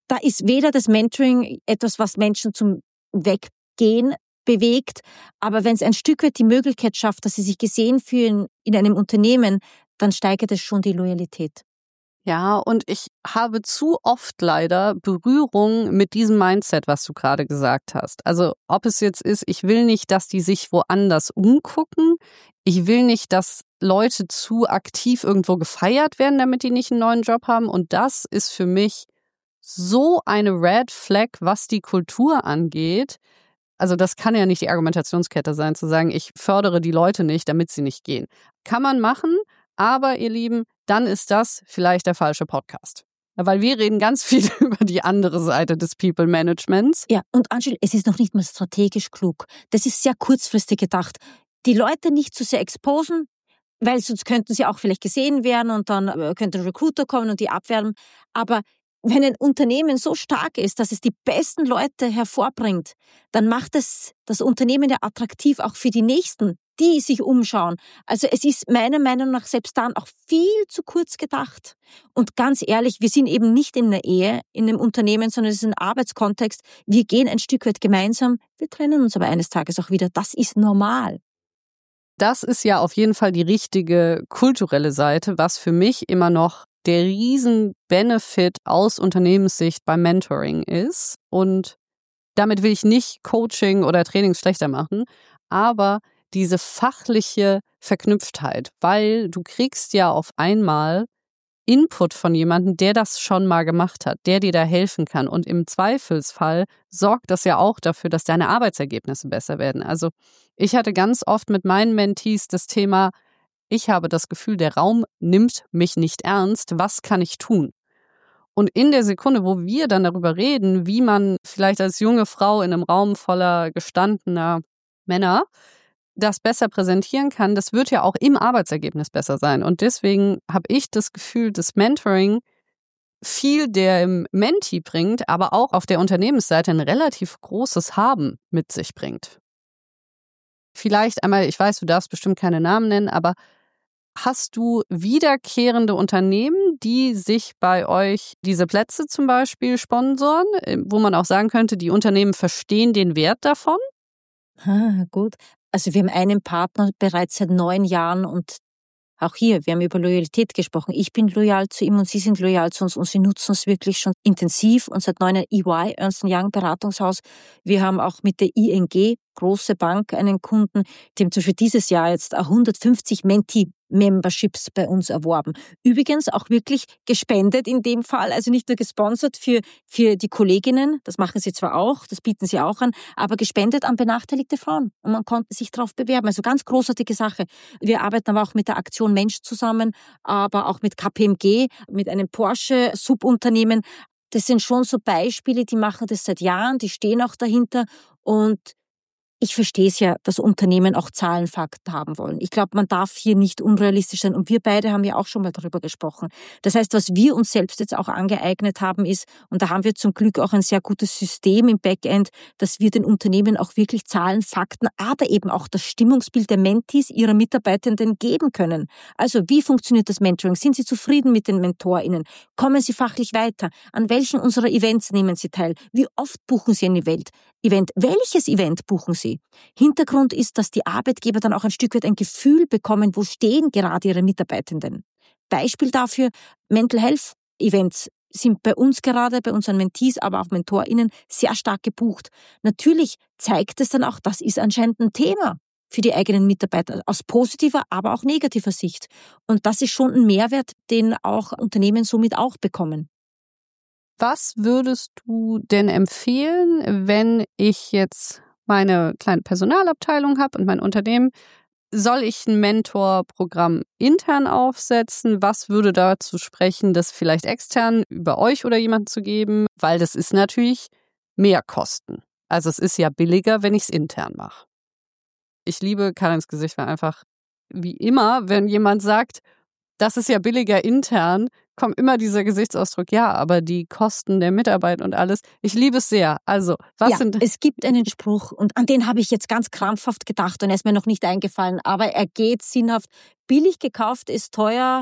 Da ist weder das Mentoring etwas, was Menschen zum Weggehen bewegt, aber wenn es ein Stück weit die Möglichkeit schafft, dass sie sich gesehen fühlen in einem Unternehmen, dann steigert es schon die Loyalität. Ja, und ich habe zu oft leider Berührung mit diesem Mindset, was du gerade gesagt hast. Also ob es jetzt ist, ich will nicht, dass die sich woanders umgucken. Ich will nicht, dass Leute zu aktiv irgendwo gefeiert werden, damit die nicht einen neuen Job haben. Und das ist für mich so eine Red Flag, was die Kultur angeht. Also das kann ja nicht die Argumentationskette sein, zu sagen, ich fördere die Leute nicht, damit sie nicht gehen. Kann man machen, aber ihr Lieben, dann ist das vielleicht der falsche Podcast. Weil wir reden ganz viel über die andere Seite des People Managements. Ja, und Angel, es ist noch nicht mal strategisch klug. Das ist sehr kurzfristig gedacht. Die Leute nicht zu sehr exposen, weil sonst könnten sie auch vielleicht gesehen werden und dann könnte ein Recruiter kommen und die abwerben. Aber wenn ein Unternehmen so stark ist, dass es die besten Leute hervorbringt, dann macht es das Unternehmen ja attraktiv auch für die Nächsten, die sich umschauen. Also es ist meiner Meinung nach selbst dann auch viel zu kurz gedacht. Und ganz ehrlich, wir sind eben nicht in einer Ehe, in einem Unternehmen, sondern es ist ein Arbeitskontext. Wir gehen ein Stück weit gemeinsam, wir trennen uns aber eines Tages auch wieder. Das ist normal. Das ist ja auf jeden Fall die richtige kulturelle Seite, was für mich immer noch der Riesen-Benefit aus Unternehmenssicht beim Mentoring ist. Und damit will ich nicht Coaching oder Trainings schlechter machen, aber diese fachliche Verknüpftheit, weil du kriegst ja auf einmal Input von jemandem, der das schon mal gemacht hat, der dir da helfen kann. Und im Zweifelsfall sorgt das ja auch dafür, dass deine Arbeitsergebnisse besser werden. Also ich hatte ganz oft mit meinen Mentees das Thema, ich habe das Gefühl, der Raum nimmt mich nicht ernst. Was kann ich tun? Und in der Sekunde, wo wir dann darüber reden, wie man vielleicht als junge Frau in einem Raum voller gestandener Männer das besser präsentieren kann, das wird ja auch im Arbeitsergebnis besser sein. Und deswegen habe ich das Gefühl, dass Mentoring viel der im Mentee bringt, aber auch auf der Unternehmensseite ein relativ großes Haben mit sich bringt. Vielleicht einmal, ich weiß, du darfst bestimmt keine Namen nennen, aber hast du wiederkehrende Unternehmen, die sich bei euch diese Plätze zum Beispiel sponsoren, wo man auch sagen könnte, die Unternehmen verstehen den Wert davon? Gut. Also wir haben einen Partner bereits seit 9 Jahren und auch hier, wir haben über Loyalität gesprochen. Ich bin loyal zu ihm und Sie sind loyal zu uns und Sie nutzen es wirklich schon intensiv und seit 9 Jahren EY, Ernst & Young Beratungshaus. Wir haben auch mit der ING, große Bank, einen Kunden, dem zum Beispiel dieses Jahr jetzt 150 Mentee-Memberships bei uns erworben. Übrigens auch wirklich gespendet in dem Fall, also nicht nur gesponsert für die Kolleginnen, das machen sie zwar auch, das bieten sie auch an, aber gespendet an benachteiligte Frauen. Und man konnte sich darauf bewerben. Also ganz großartige Sache. Wir arbeiten aber auch mit der Aktion Mensch zusammen, aber auch mit KPMG, mit einem Porsche-Subunternehmen. Das sind schon so Beispiele, die machen das seit Jahren, die stehen auch dahinter und ich verstehe es ja, dass Unternehmen auch Zahlen, Fakten haben wollen. Ich glaube, man darf hier nicht unrealistisch sein. Und wir beide haben ja auch schon mal darüber gesprochen. Das heißt, was wir uns selbst jetzt auch angeeignet haben, ist, und da haben wir zum Glück auch ein sehr gutes System im Backend, dass wir den Unternehmen auch wirklich Zahlen, Fakten, aber eben auch das Stimmungsbild der Mentees ihrer Mitarbeitenden geben können. Also, wie funktioniert das Mentoring? Sind Sie zufrieden mit den MentorInnen? Kommen Sie fachlich weiter? An welchen unserer Events nehmen Sie teil? Wie oft buchen Sie ein Event? Welches Event buchen Sie? Hintergrund ist, dass die Arbeitgeber dann auch ein Stück weit ein Gefühl bekommen, wo stehen gerade ihre Mitarbeitenden. Beispiel dafür, Mental Health Events sind bei uns gerade, bei unseren Mentees, aber auch MentorInnen sehr stark gebucht. Natürlich zeigt es dann auch, das ist anscheinend ein Thema für die eigenen Mitarbeiter aus positiver, aber auch negativer Sicht. Und das ist schon ein Mehrwert, den auch Unternehmen somit auch bekommen. Was würdest du denn empfehlen, wenn ich jetzt meine kleine Personalabteilung habe und mein Unternehmen? Soll ich ein Mentorprogramm intern aufsetzen? Was würde dazu sprechen, das vielleicht extern über euch oder jemanden zu geben? Weil das ist natürlich mehr Kosten. Also es ist ja billiger, wenn ich es intern mache. Ich liebe Karins Gesicht, weil einfach wie immer, wenn jemand sagt, das ist ja billiger intern, kommt immer dieser Gesichtsausdruck, ja, aber die Kosten der Mitarbeit und alles, ich liebe es sehr. Also, was sind... Es gibt einen Spruch und an den habe ich jetzt ganz krampfhaft gedacht und er ist mir noch nicht eingefallen, aber er geht sinnhaft. Billig gekauft ist teuer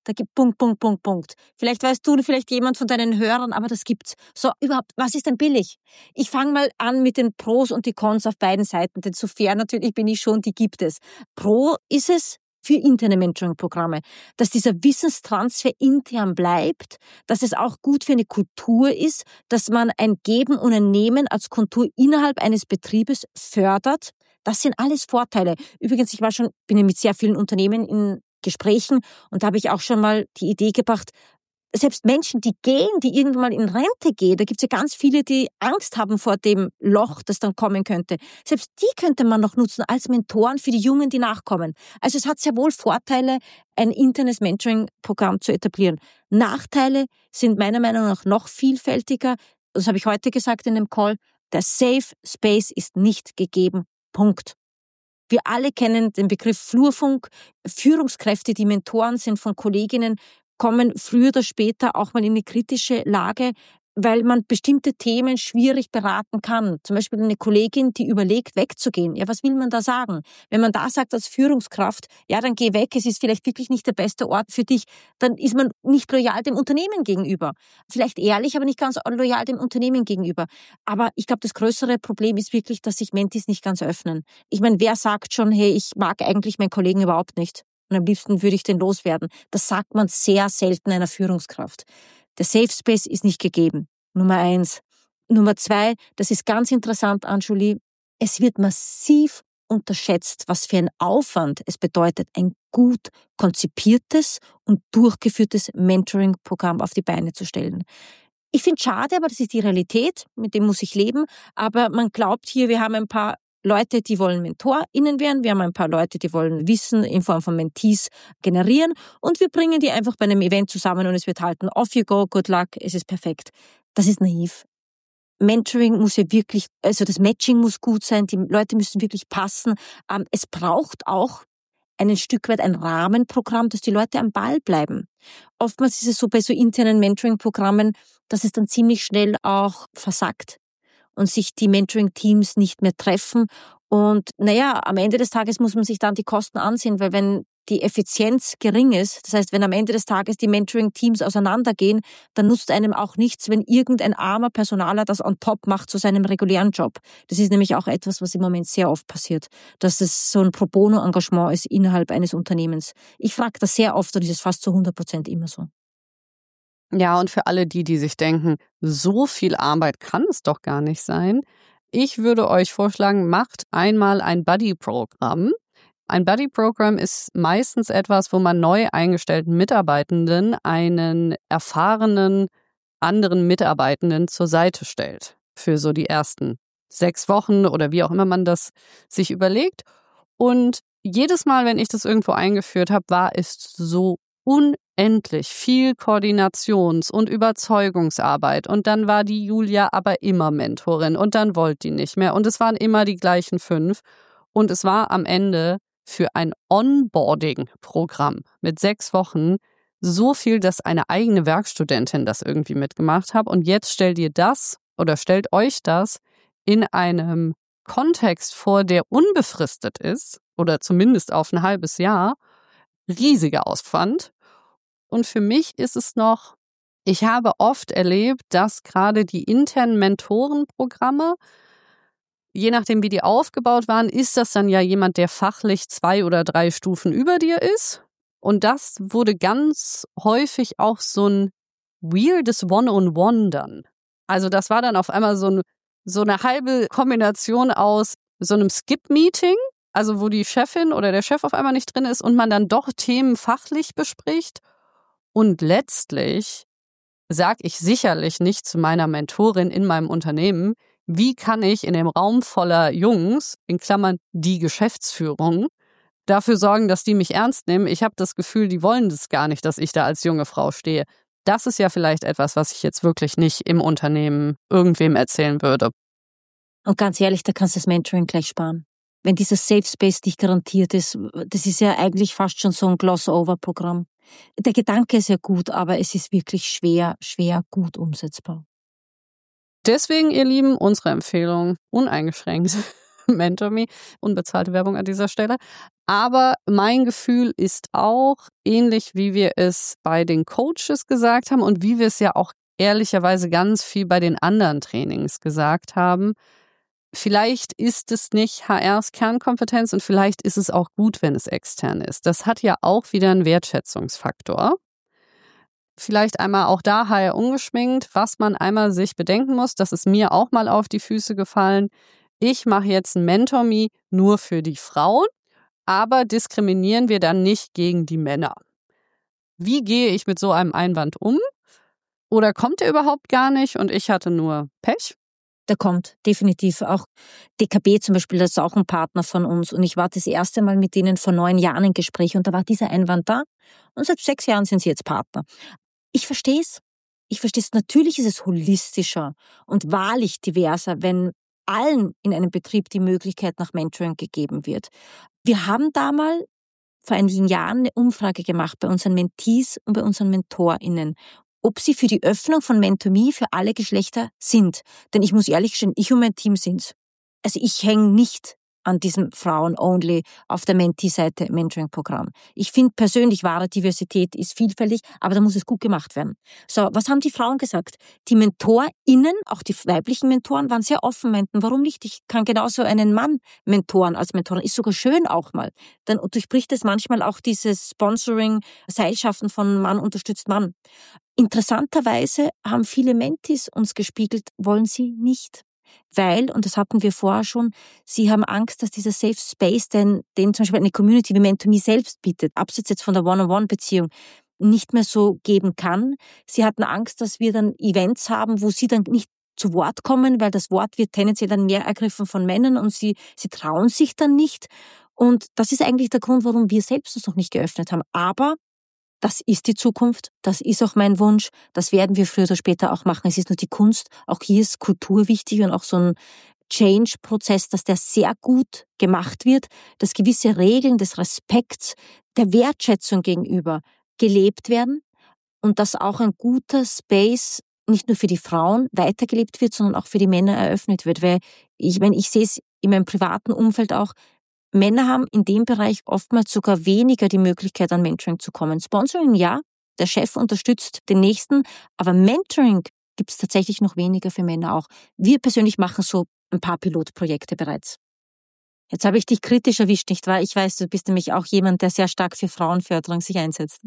Da gibt Punkt. Vielleicht weißt du, vielleicht jemand von deinen Hörern, aber das gibt's. So, überhaupt, was ist denn billig? Ich fange mal an mit den Pros und die Cons auf beiden Seiten, denn so fair natürlich bin ich schon, die gibt es. Pro ist es für interne Mentoring-Programme, dass dieser Wissenstransfer intern bleibt, dass es auch gut für eine Kultur ist, dass man ein Geben und ein Nehmen als Kultur innerhalb eines Betriebes fördert. Das sind alles Vorteile. Übrigens, bin ja mit sehr vielen Unternehmen in Gesprächen und da habe ich auch schon mal die Idee gebracht, selbst Menschen, die gehen, die irgendwann mal in Rente gehen, da gibt es ja ganz viele, die Angst haben vor dem Loch, das dann kommen könnte. Selbst die könnte man noch nutzen als Mentoren für die Jungen, die nachkommen. Also es hat sehr wohl Vorteile, ein internes Mentoring-Programm zu etablieren. Nachteile sind meiner Meinung nach noch vielfältiger. Das habe ich heute gesagt in dem Call. Der Safe Space ist nicht gegeben. Punkt. Wir alle kennen den Begriff Flurfunk. Führungskräfte, die Mentoren sind von Kolleginnen, kommen früher oder später auch mal in eine kritische Lage, weil man bestimmte Themen schwierig beraten kann. Zum Beispiel eine Kollegin, die überlegt, wegzugehen. Ja, was will man da sagen? Wenn man da sagt als Führungskraft, ja, dann geh weg, es ist vielleicht wirklich nicht der beste Ort für dich, dann ist man nicht loyal dem Unternehmen gegenüber. Vielleicht ehrlich, aber nicht ganz loyal dem Unternehmen gegenüber. Aber ich glaube, das größere Problem ist wirklich, dass sich Mentis nicht ganz öffnen. Ich meine, wer sagt schon, hey, ich mag eigentlich meinen Kollegen überhaupt nicht? Und am liebsten würde ich den loswerden. Das sagt man sehr selten einer Führungskraft. Der Safe Space ist nicht gegeben. Nummer 1. Nummer 2, das ist ganz interessant, Anjuli. Es wird massiv unterschätzt, was für ein Aufwand es bedeutet, ein gut konzipiertes und durchgeführtes Mentoring-Programm auf die Beine zu stellen. Ich finde es schade, aber das ist die Realität, mit dem muss ich leben. Aber man glaubt hier, wir haben ein paar Leute, die wollen MentorInnen werden. Wir haben ein paar Leute, die wollen Wissen in Form von Mentees generieren. Und wir bringen die einfach bei einem Event zusammen und es wird halten. Off you go, good luck, es ist perfekt. Das ist naiv. Mentoring muss ja wirklich, also das Matching muss gut sein, die Leute müssen wirklich passen. Es braucht auch ein Stück weit ein Rahmenprogramm, dass die Leute am Ball bleiben. Oftmals ist es so bei so internen Mentoring-Programmen, dass es dann ziemlich schnell auch versackt und sich die Mentoring-Teams nicht mehr treffen. Und am Ende des Tages muss man sich dann die Kosten ansehen, weil wenn die Effizienz gering ist, das heißt, wenn am Ende des Tages die Mentoring-Teams auseinandergehen, dann nutzt einem auch nichts, wenn irgendein armer Personaler das on top macht zu seinem regulären Job. Das ist nämlich auch etwas, was im Moment sehr oft passiert, dass es so ein Pro-Bono-Engagement ist innerhalb eines Unternehmens. Ich frage das sehr oft und es ist fast zu 100% immer so. Ja, und für alle die sich denken, so viel Arbeit kann es doch gar nicht sein. Ich würde euch vorschlagen, macht einmal ein Buddy-Programm. Ein Buddy-Programm ist meistens etwas, wo man neu eingestellten Mitarbeitenden einen erfahrenen anderen Mitarbeitenden zur Seite stellt. Für so die ersten 6 Wochen oder wie auch immer man das sich überlegt. Und jedes Mal, wenn ich das irgendwo eingeführt habe, war es so unendlich viel Koordinations- und Überzeugungsarbeit. Und dann war die Julia aber immer Mentorin und dann wollte die nicht mehr. Und es waren immer die gleichen 5. Und es war am Ende für ein Onboarding-Programm mit 6 Wochen so viel, dass eine eigene Werkstudentin das irgendwie mitgemacht hat. Und jetzt stellt euch das in einem Kontext vor, der unbefristet ist oder zumindest auf ein halbes Jahr. Riesiger Aufwand. Und für mich ist es noch, ich habe oft erlebt, dass gerade die internen Mentorenprogramme, je nachdem wie die aufgebaut waren, ist das dann ja jemand, der fachlich 2 oder 3 Stufen über dir ist. Und das wurde ganz häufig auch so ein weirdes One-on-One dann. Also das war dann auf einmal so eine halbe Kombination aus so einem Skip-Meeting, also wo die Chefin oder der Chef auf einmal nicht drin ist und man dann doch Themen fachlich bespricht. Und letztlich sage ich sicherlich nicht zu meiner Mentorin in meinem Unternehmen, wie kann ich in dem Raum voller Jungs, in Klammern die Geschäftsführung, dafür sorgen, dass die mich ernst nehmen. Ich habe das Gefühl, die wollen das gar nicht, dass ich da als junge Frau stehe. Das ist ja vielleicht etwas, was ich jetzt wirklich nicht im Unternehmen irgendwem erzählen würde. Und ganz ehrlich, da kannst du das Mentoring gleich sparen. Wenn dieser Safe Space nicht garantiert ist, das ist ja eigentlich fast schon so ein Gloss-Over-Programm. Der Gedanke ist ja gut, aber es ist wirklich schwer gut umsetzbar. Deswegen, ihr Lieben, unsere Empfehlung, uneingeschränkt, Mentor Me, unbezahlte Werbung an dieser Stelle. Aber mein Gefühl ist auch, ähnlich wie wir es bei den Coaches gesagt haben und wie wir es ja auch ehrlicherweise ganz viel bei den anderen Trainings gesagt haben, vielleicht ist es nicht HRs Kernkompetenz und vielleicht ist es auch gut, wenn es extern ist. Das hat ja auch wieder einen Wertschätzungsfaktor. Vielleicht einmal auch da HR ungeschminkt, was man einmal sich bedenken muss, das ist mir auch mal auf die Füße gefallen. Ich mache jetzt ein Mentor-Me nur für die Frauen, aber diskriminieren wir dann nicht gegen die Männer. Wie gehe ich mit so einem Einwand um? Oder kommt er überhaupt gar nicht und ich hatte nur Pech? Der kommt definitiv. Auch DKB zum Beispiel, das ist auch ein Partner von uns. Und ich war das erste Mal mit denen vor 9 Jahren im Gespräch und da war dieser Einwand da. Und seit 6 Jahren sind sie jetzt Partner. Ich verstehe es. Natürlich ist es holistischer und wahrlich diverser, wenn allen in einem Betrieb die Möglichkeit nach Mentoring gegeben wird. Wir haben damals vor einigen Jahren eine Umfrage gemacht bei unseren Mentees und bei unseren MentorInnen, ob sie für die Öffnung von Mentor-Me für alle Geschlechter sind. Denn ich muss ehrlich gestehen, ich und mein Team sind's. Also ich hänge nicht an diesem Frauen-only auf der Mentee-Seite Mentoring-Programm. Ich finde persönlich, wahre Diversität ist vielfältig, aber da muss es gut gemacht werden. So, was haben die Frauen gesagt? Die MentorInnen, auch die weiblichen Mentoren, waren sehr offen, meinten, warum nicht? Ich kann genauso einen Mann mentoren als Mentorin. Ist sogar schön auch mal. Dann durchbricht es manchmal auch dieses Sponsoring, Seilschaften von Mann unterstützt Mann. Interessanterweise haben viele Mentees uns gespiegelt, wollen sie nicht. Weil, und das hatten wir vorher schon, sie haben Angst, dass dieser Safe Space, den zum Beispiel eine Community wie Mentor-Me selbst bietet, abseits jetzt von der One-on-One-Beziehung, nicht mehr so geben kann. Sie hatten Angst, dass wir dann Events haben, wo sie dann nicht zu Wort kommen, weil das Wort wird tendenziell dann mehr ergriffen von Männern und sie trauen sich dann nicht. Und das ist eigentlich der Grund, warum wir selbst uns noch nicht geöffnet haben. Aber das ist die Zukunft, das ist auch mein Wunsch, das werden wir früher oder später auch machen. Es ist nur die Kunst, auch hier ist Kultur wichtig und auch so ein Change-Prozess, dass der sehr gut gemacht wird, dass gewisse Regeln des Respekts, der Wertschätzung gegenüber gelebt werden und dass auch ein guter Space nicht nur für die Frauen weitergelebt wird, sondern auch für die Männer eröffnet wird. Weil ich sehe es in meinem privaten Umfeld auch, Männer haben in dem Bereich oftmals sogar weniger die Möglichkeit, an Mentoring zu kommen. Sponsoring, ja, der Chef unterstützt den Nächsten, aber Mentoring gibt es tatsächlich noch weniger für Männer auch. Wir persönlich machen so ein paar Pilotprojekte bereits. Jetzt habe ich dich kritisch erwischt, nicht wahr? Ich weiß, du bist nämlich auch jemand, der sehr stark für Frauenförderung sich einsetzt.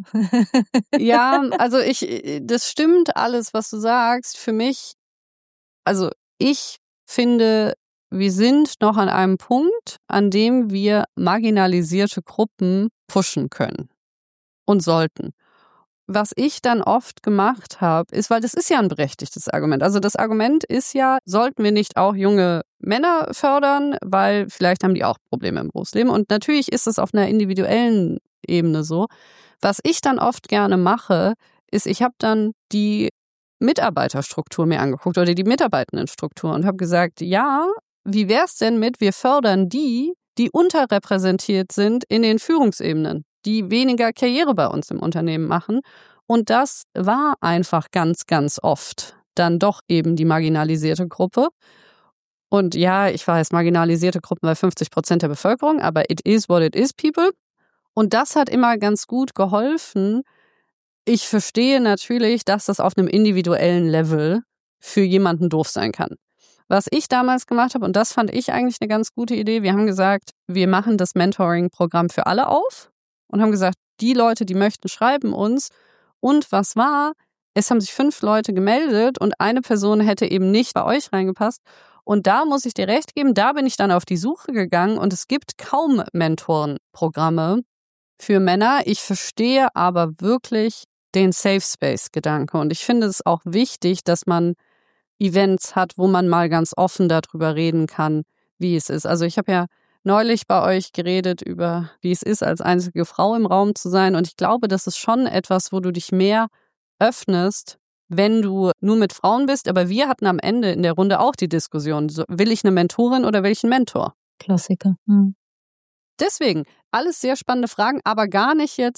Ja, also das stimmt alles, was du sagst. Für mich, also ich finde, wir sind noch an einem Punkt, an dem wir marginalisierte Gruppen pushen können und sollten. Was ich dann oft gemacht habe, ist, weil das ist ja ein berechtigtes Argument. Also das Argument ist ja, sollten wir nicht auch junge Männer fördern, weil vielleicht haben die auch Probleme im Berufsleben. Und natürlich ist es auf einer individuellen Ebene so. Was ich dann oft gerne mache, ist, ich habe dann die Mitarbeiterstruktur mir angeguckt oder die Mitarbeitendenstruktur und habe gesagt, ja, wie wär's denn mit, wir fördern die unterrepräsentiert sind in den Führungsebenen, die weniger Karriere bei uns im Unternehmen machen. Und das war einfach ganz, ganz oft dann doch eben die marginalisierte Gruppe. Und ja, ich weiß, marginalisierte Gruppen bei 50% der Bevölkerung, aber it is what it is, people. Und das hat immer ganz gut geholfen. Ich verstehe natürlich, dass das auf einem individuellen Level für jemanden doof sein kann. Was ich damals gemacht habe, und das fand ich eigentlich eine ganz gute Idee, wir haben gesagt, wir machen das Mentoring-Programm für alle auf und haben gesagt, die Leute, die möchten, schreiben uns. Und was war? Es haben sich 5 Leute gemeldet und eine Person hätte eben nicht bei euch reingepasst. Und da muss ich dir recht geben, da bin ich dann auf die Suche gegangen und es gibt kaum Mentorenprogramme für Männer. Ich verstehe aber wirklich den Safe Space-Gedanke und ich finde es auch wichtig, dass man Events hat, wo man mal ganz offen darüber reden kann, wie es ist. Also ich habe ja neulich bei euch geredet über, wie es ist, als einzige Frau im Raum zu sein. Und ich glaube, das ist schon etwas, wo du dich mehr öffnest, wenn du nur mit Frauen bist. Aber wir hatten am Ende in der Runde auch die Diskussion, will ich eine Mentorin oder will ich einen Mentor? Klassiker. Deswegen, alles sehr spannende Fragen, aber gar nicht jetzt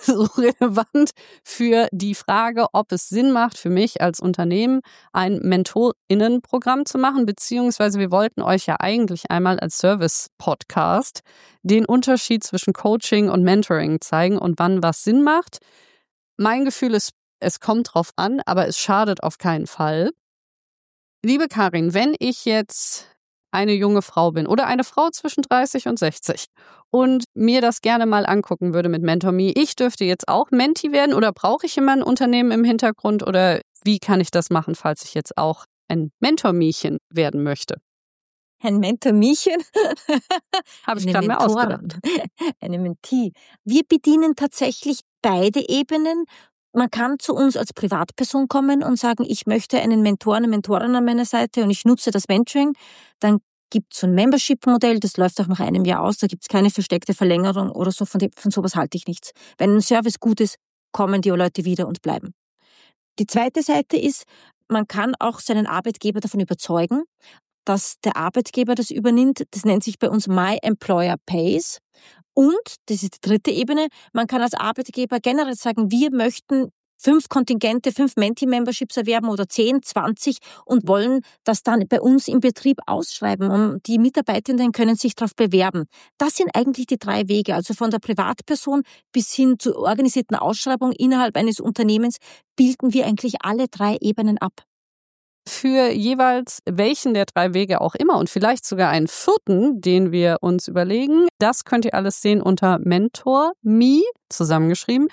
so relevant für die Frage, ob es Sinn macht für mich als Unternehmen, ein MentorInnen-Programm zu machen, beziehungsweise wir wollten euch ja eigentlich einmal als Service-Podcast den Unterschied zwischen Coaching und Mentoring zeigen und wann was Sinn macht. Mein Gefühl ist, es kommt drauf an, aber es schadet auf keinen Fall. Liebe Karin, wenn ich jetzt eine junge Frau bin oder eine Frau zwischen 30 und 60 und mir das gerne mal angucken würde mit MentorMe, ich dürfte jetzt auch Menti werden oder brauche ich immer ein Unternehmen im Hintergrund oder wie kann ich das machen, falls ich jetzt auch ein MentorMechen werden möchte? Ein Mentormiechen? Habe ich gerade mal ausgedacht. Eine Mentee. Wir bedienen tatsächlich beide Ebenen. Man kann zu uns als Privatperson kommen und sagen, ich möchte einen Mentor, eine Mentorin an meiner Seite und ich nutze das Mentoring. Dann gibt es so ein Membership-Modell, das läuft auch nach einem Jahr aus. Da gibt es keine versteckte Verlängerung oder so. Von sowas halte ich nichts. Wenn ein Service gut ist, kommen die Leute wieder und bleiben. Die zweite Seite ist, man kann auch seinen Arbeitgeber davon überzeugen, dass der Arbeitgeber das übernimmt. Das nennt sich bei uns My Employer Pays. Und, das ist die dritte Ebene, man kann als Arbeitgeber generell sagen, wir möchten 5 Kontingente, 5 Menti-Memberships erwerben oder 10, 20 und wollen das dann bei uns im Betrieb ausschreiben. Und die Mitarbeitenden können sich darauf bewerben. Das sind eigentlich die 3 Wege, also von der Privatperson bis hin zur organisierten Ausschreibung innerhalb eines Unternehmens bilden wir eigentlich alle 3 Ebenen ab. Für jeweils welchen der 3 Wege auch immer und vielleicht sogar einen 4., den wir uns überlegen, das könnt ihr alles sehen unter MentorMe, zusammengeschrieben,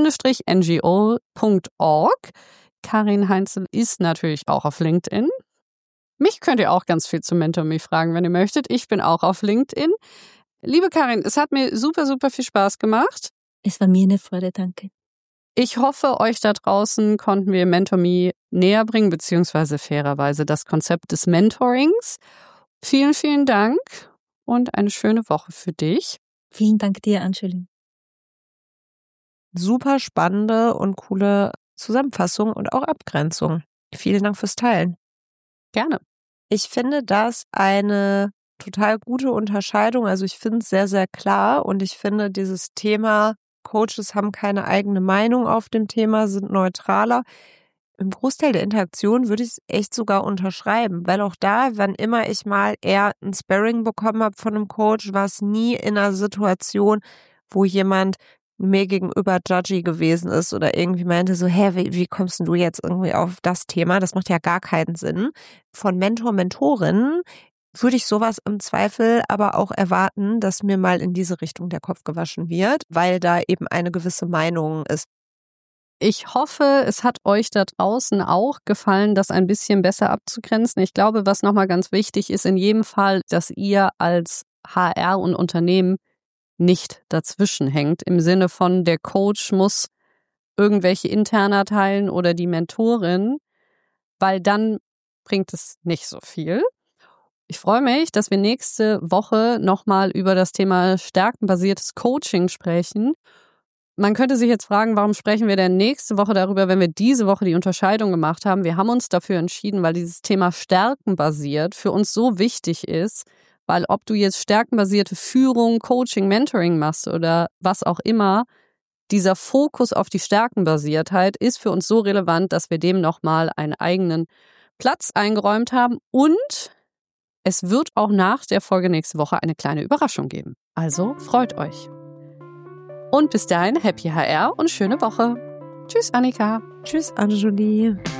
-ngo.org. Karin Heinzel ist natürlich auch auf LinkedIn. Mich könnt ihr auch ganz viel zu MentorMe fragen, wenn ihr möchtet. Ich bin auch auf LinkedIn. Liebe Karin, es hat mir super, super viel Spaß gemacht. Es war mir eine Freude, danke. Ich hoffe, euch da draußen konnten wir MentorMe näher bringen, beziehungsweise fairerweise das Konzept des Mentorings. Vielen, vielen Dank und eine schöne Woche für dich. Vielen Dank dir, Angeline. Super spannende und coole Zusammenfassung und auch Abgrenzung. Vielen Dank fürs Teilen. Gerne. Ich finde das eine total gute Unterscheidung. Also ich finde es sehr, sehr klar und ich finde dieses Thema Coaches haben keine eigene Meinung auf dem Thema, sind neutraler. Im Großteil der Interaktion würde ich es echt sogar unterschreiben, weil auch da, wann immer ich mal eher ein Sparring bekommen habe von einem Coach, war es nie in einer Situation, wo jemand mir gegenüber judgy gewesen ist oder irgendwie meinte so, wie kommst denn du jetzt irgendwie auf das Thema? Das macht ja gar keinen Sinn. Von Mentor, Mentorin würde ich sowas im Zweifel aber auch erwarten, dass mir mal in diese Richtung der Kopf gewaschen wird, weil da eben eine gewisse Meinung ist. Ich hoffe, es hat euch da draußen auch gefallen, das ein bisschen besser abzugrenzen. Ich glaube, was nochmal ganz wichtig ist, in jedem Fall, dass ihr als HR und Unternehmen nicht dazwischen hängt, im Sinne von der Coach muss irgendwelche Interna teilen oder die Mentorin, weil dann bringt es nicht so viel. Ich freue mich, dass wir nächste Woche nochmal über das Thema stärkenbasiertes Coaching sprechen. Man könnte sich jetzt fragen, warum sprechen wir denn nächste Woche darüber, wenn wir diese Woche die Unterscheidung gemacht haben? Wir haben uns dafür entschieden, weil dieses Thema stärkenbasiert für uns so wichtig ist, weil ob du jetzt stärkenbasierte Führung, Coaching, Mentoring machst oder was auch immer, dieser Fokus auf die Stärkenbasiertheit ist für uns so relevant, dass wir dem nochmal einen eigenen Platz eingeräumt haben und es wird auch nach der Folge nächste Woche eine kleine Überraschung geben. Also freut euch. Und bis dahin, Happy HR und schöne Woche. Tschüss, Annika. Tschüss, Angeline.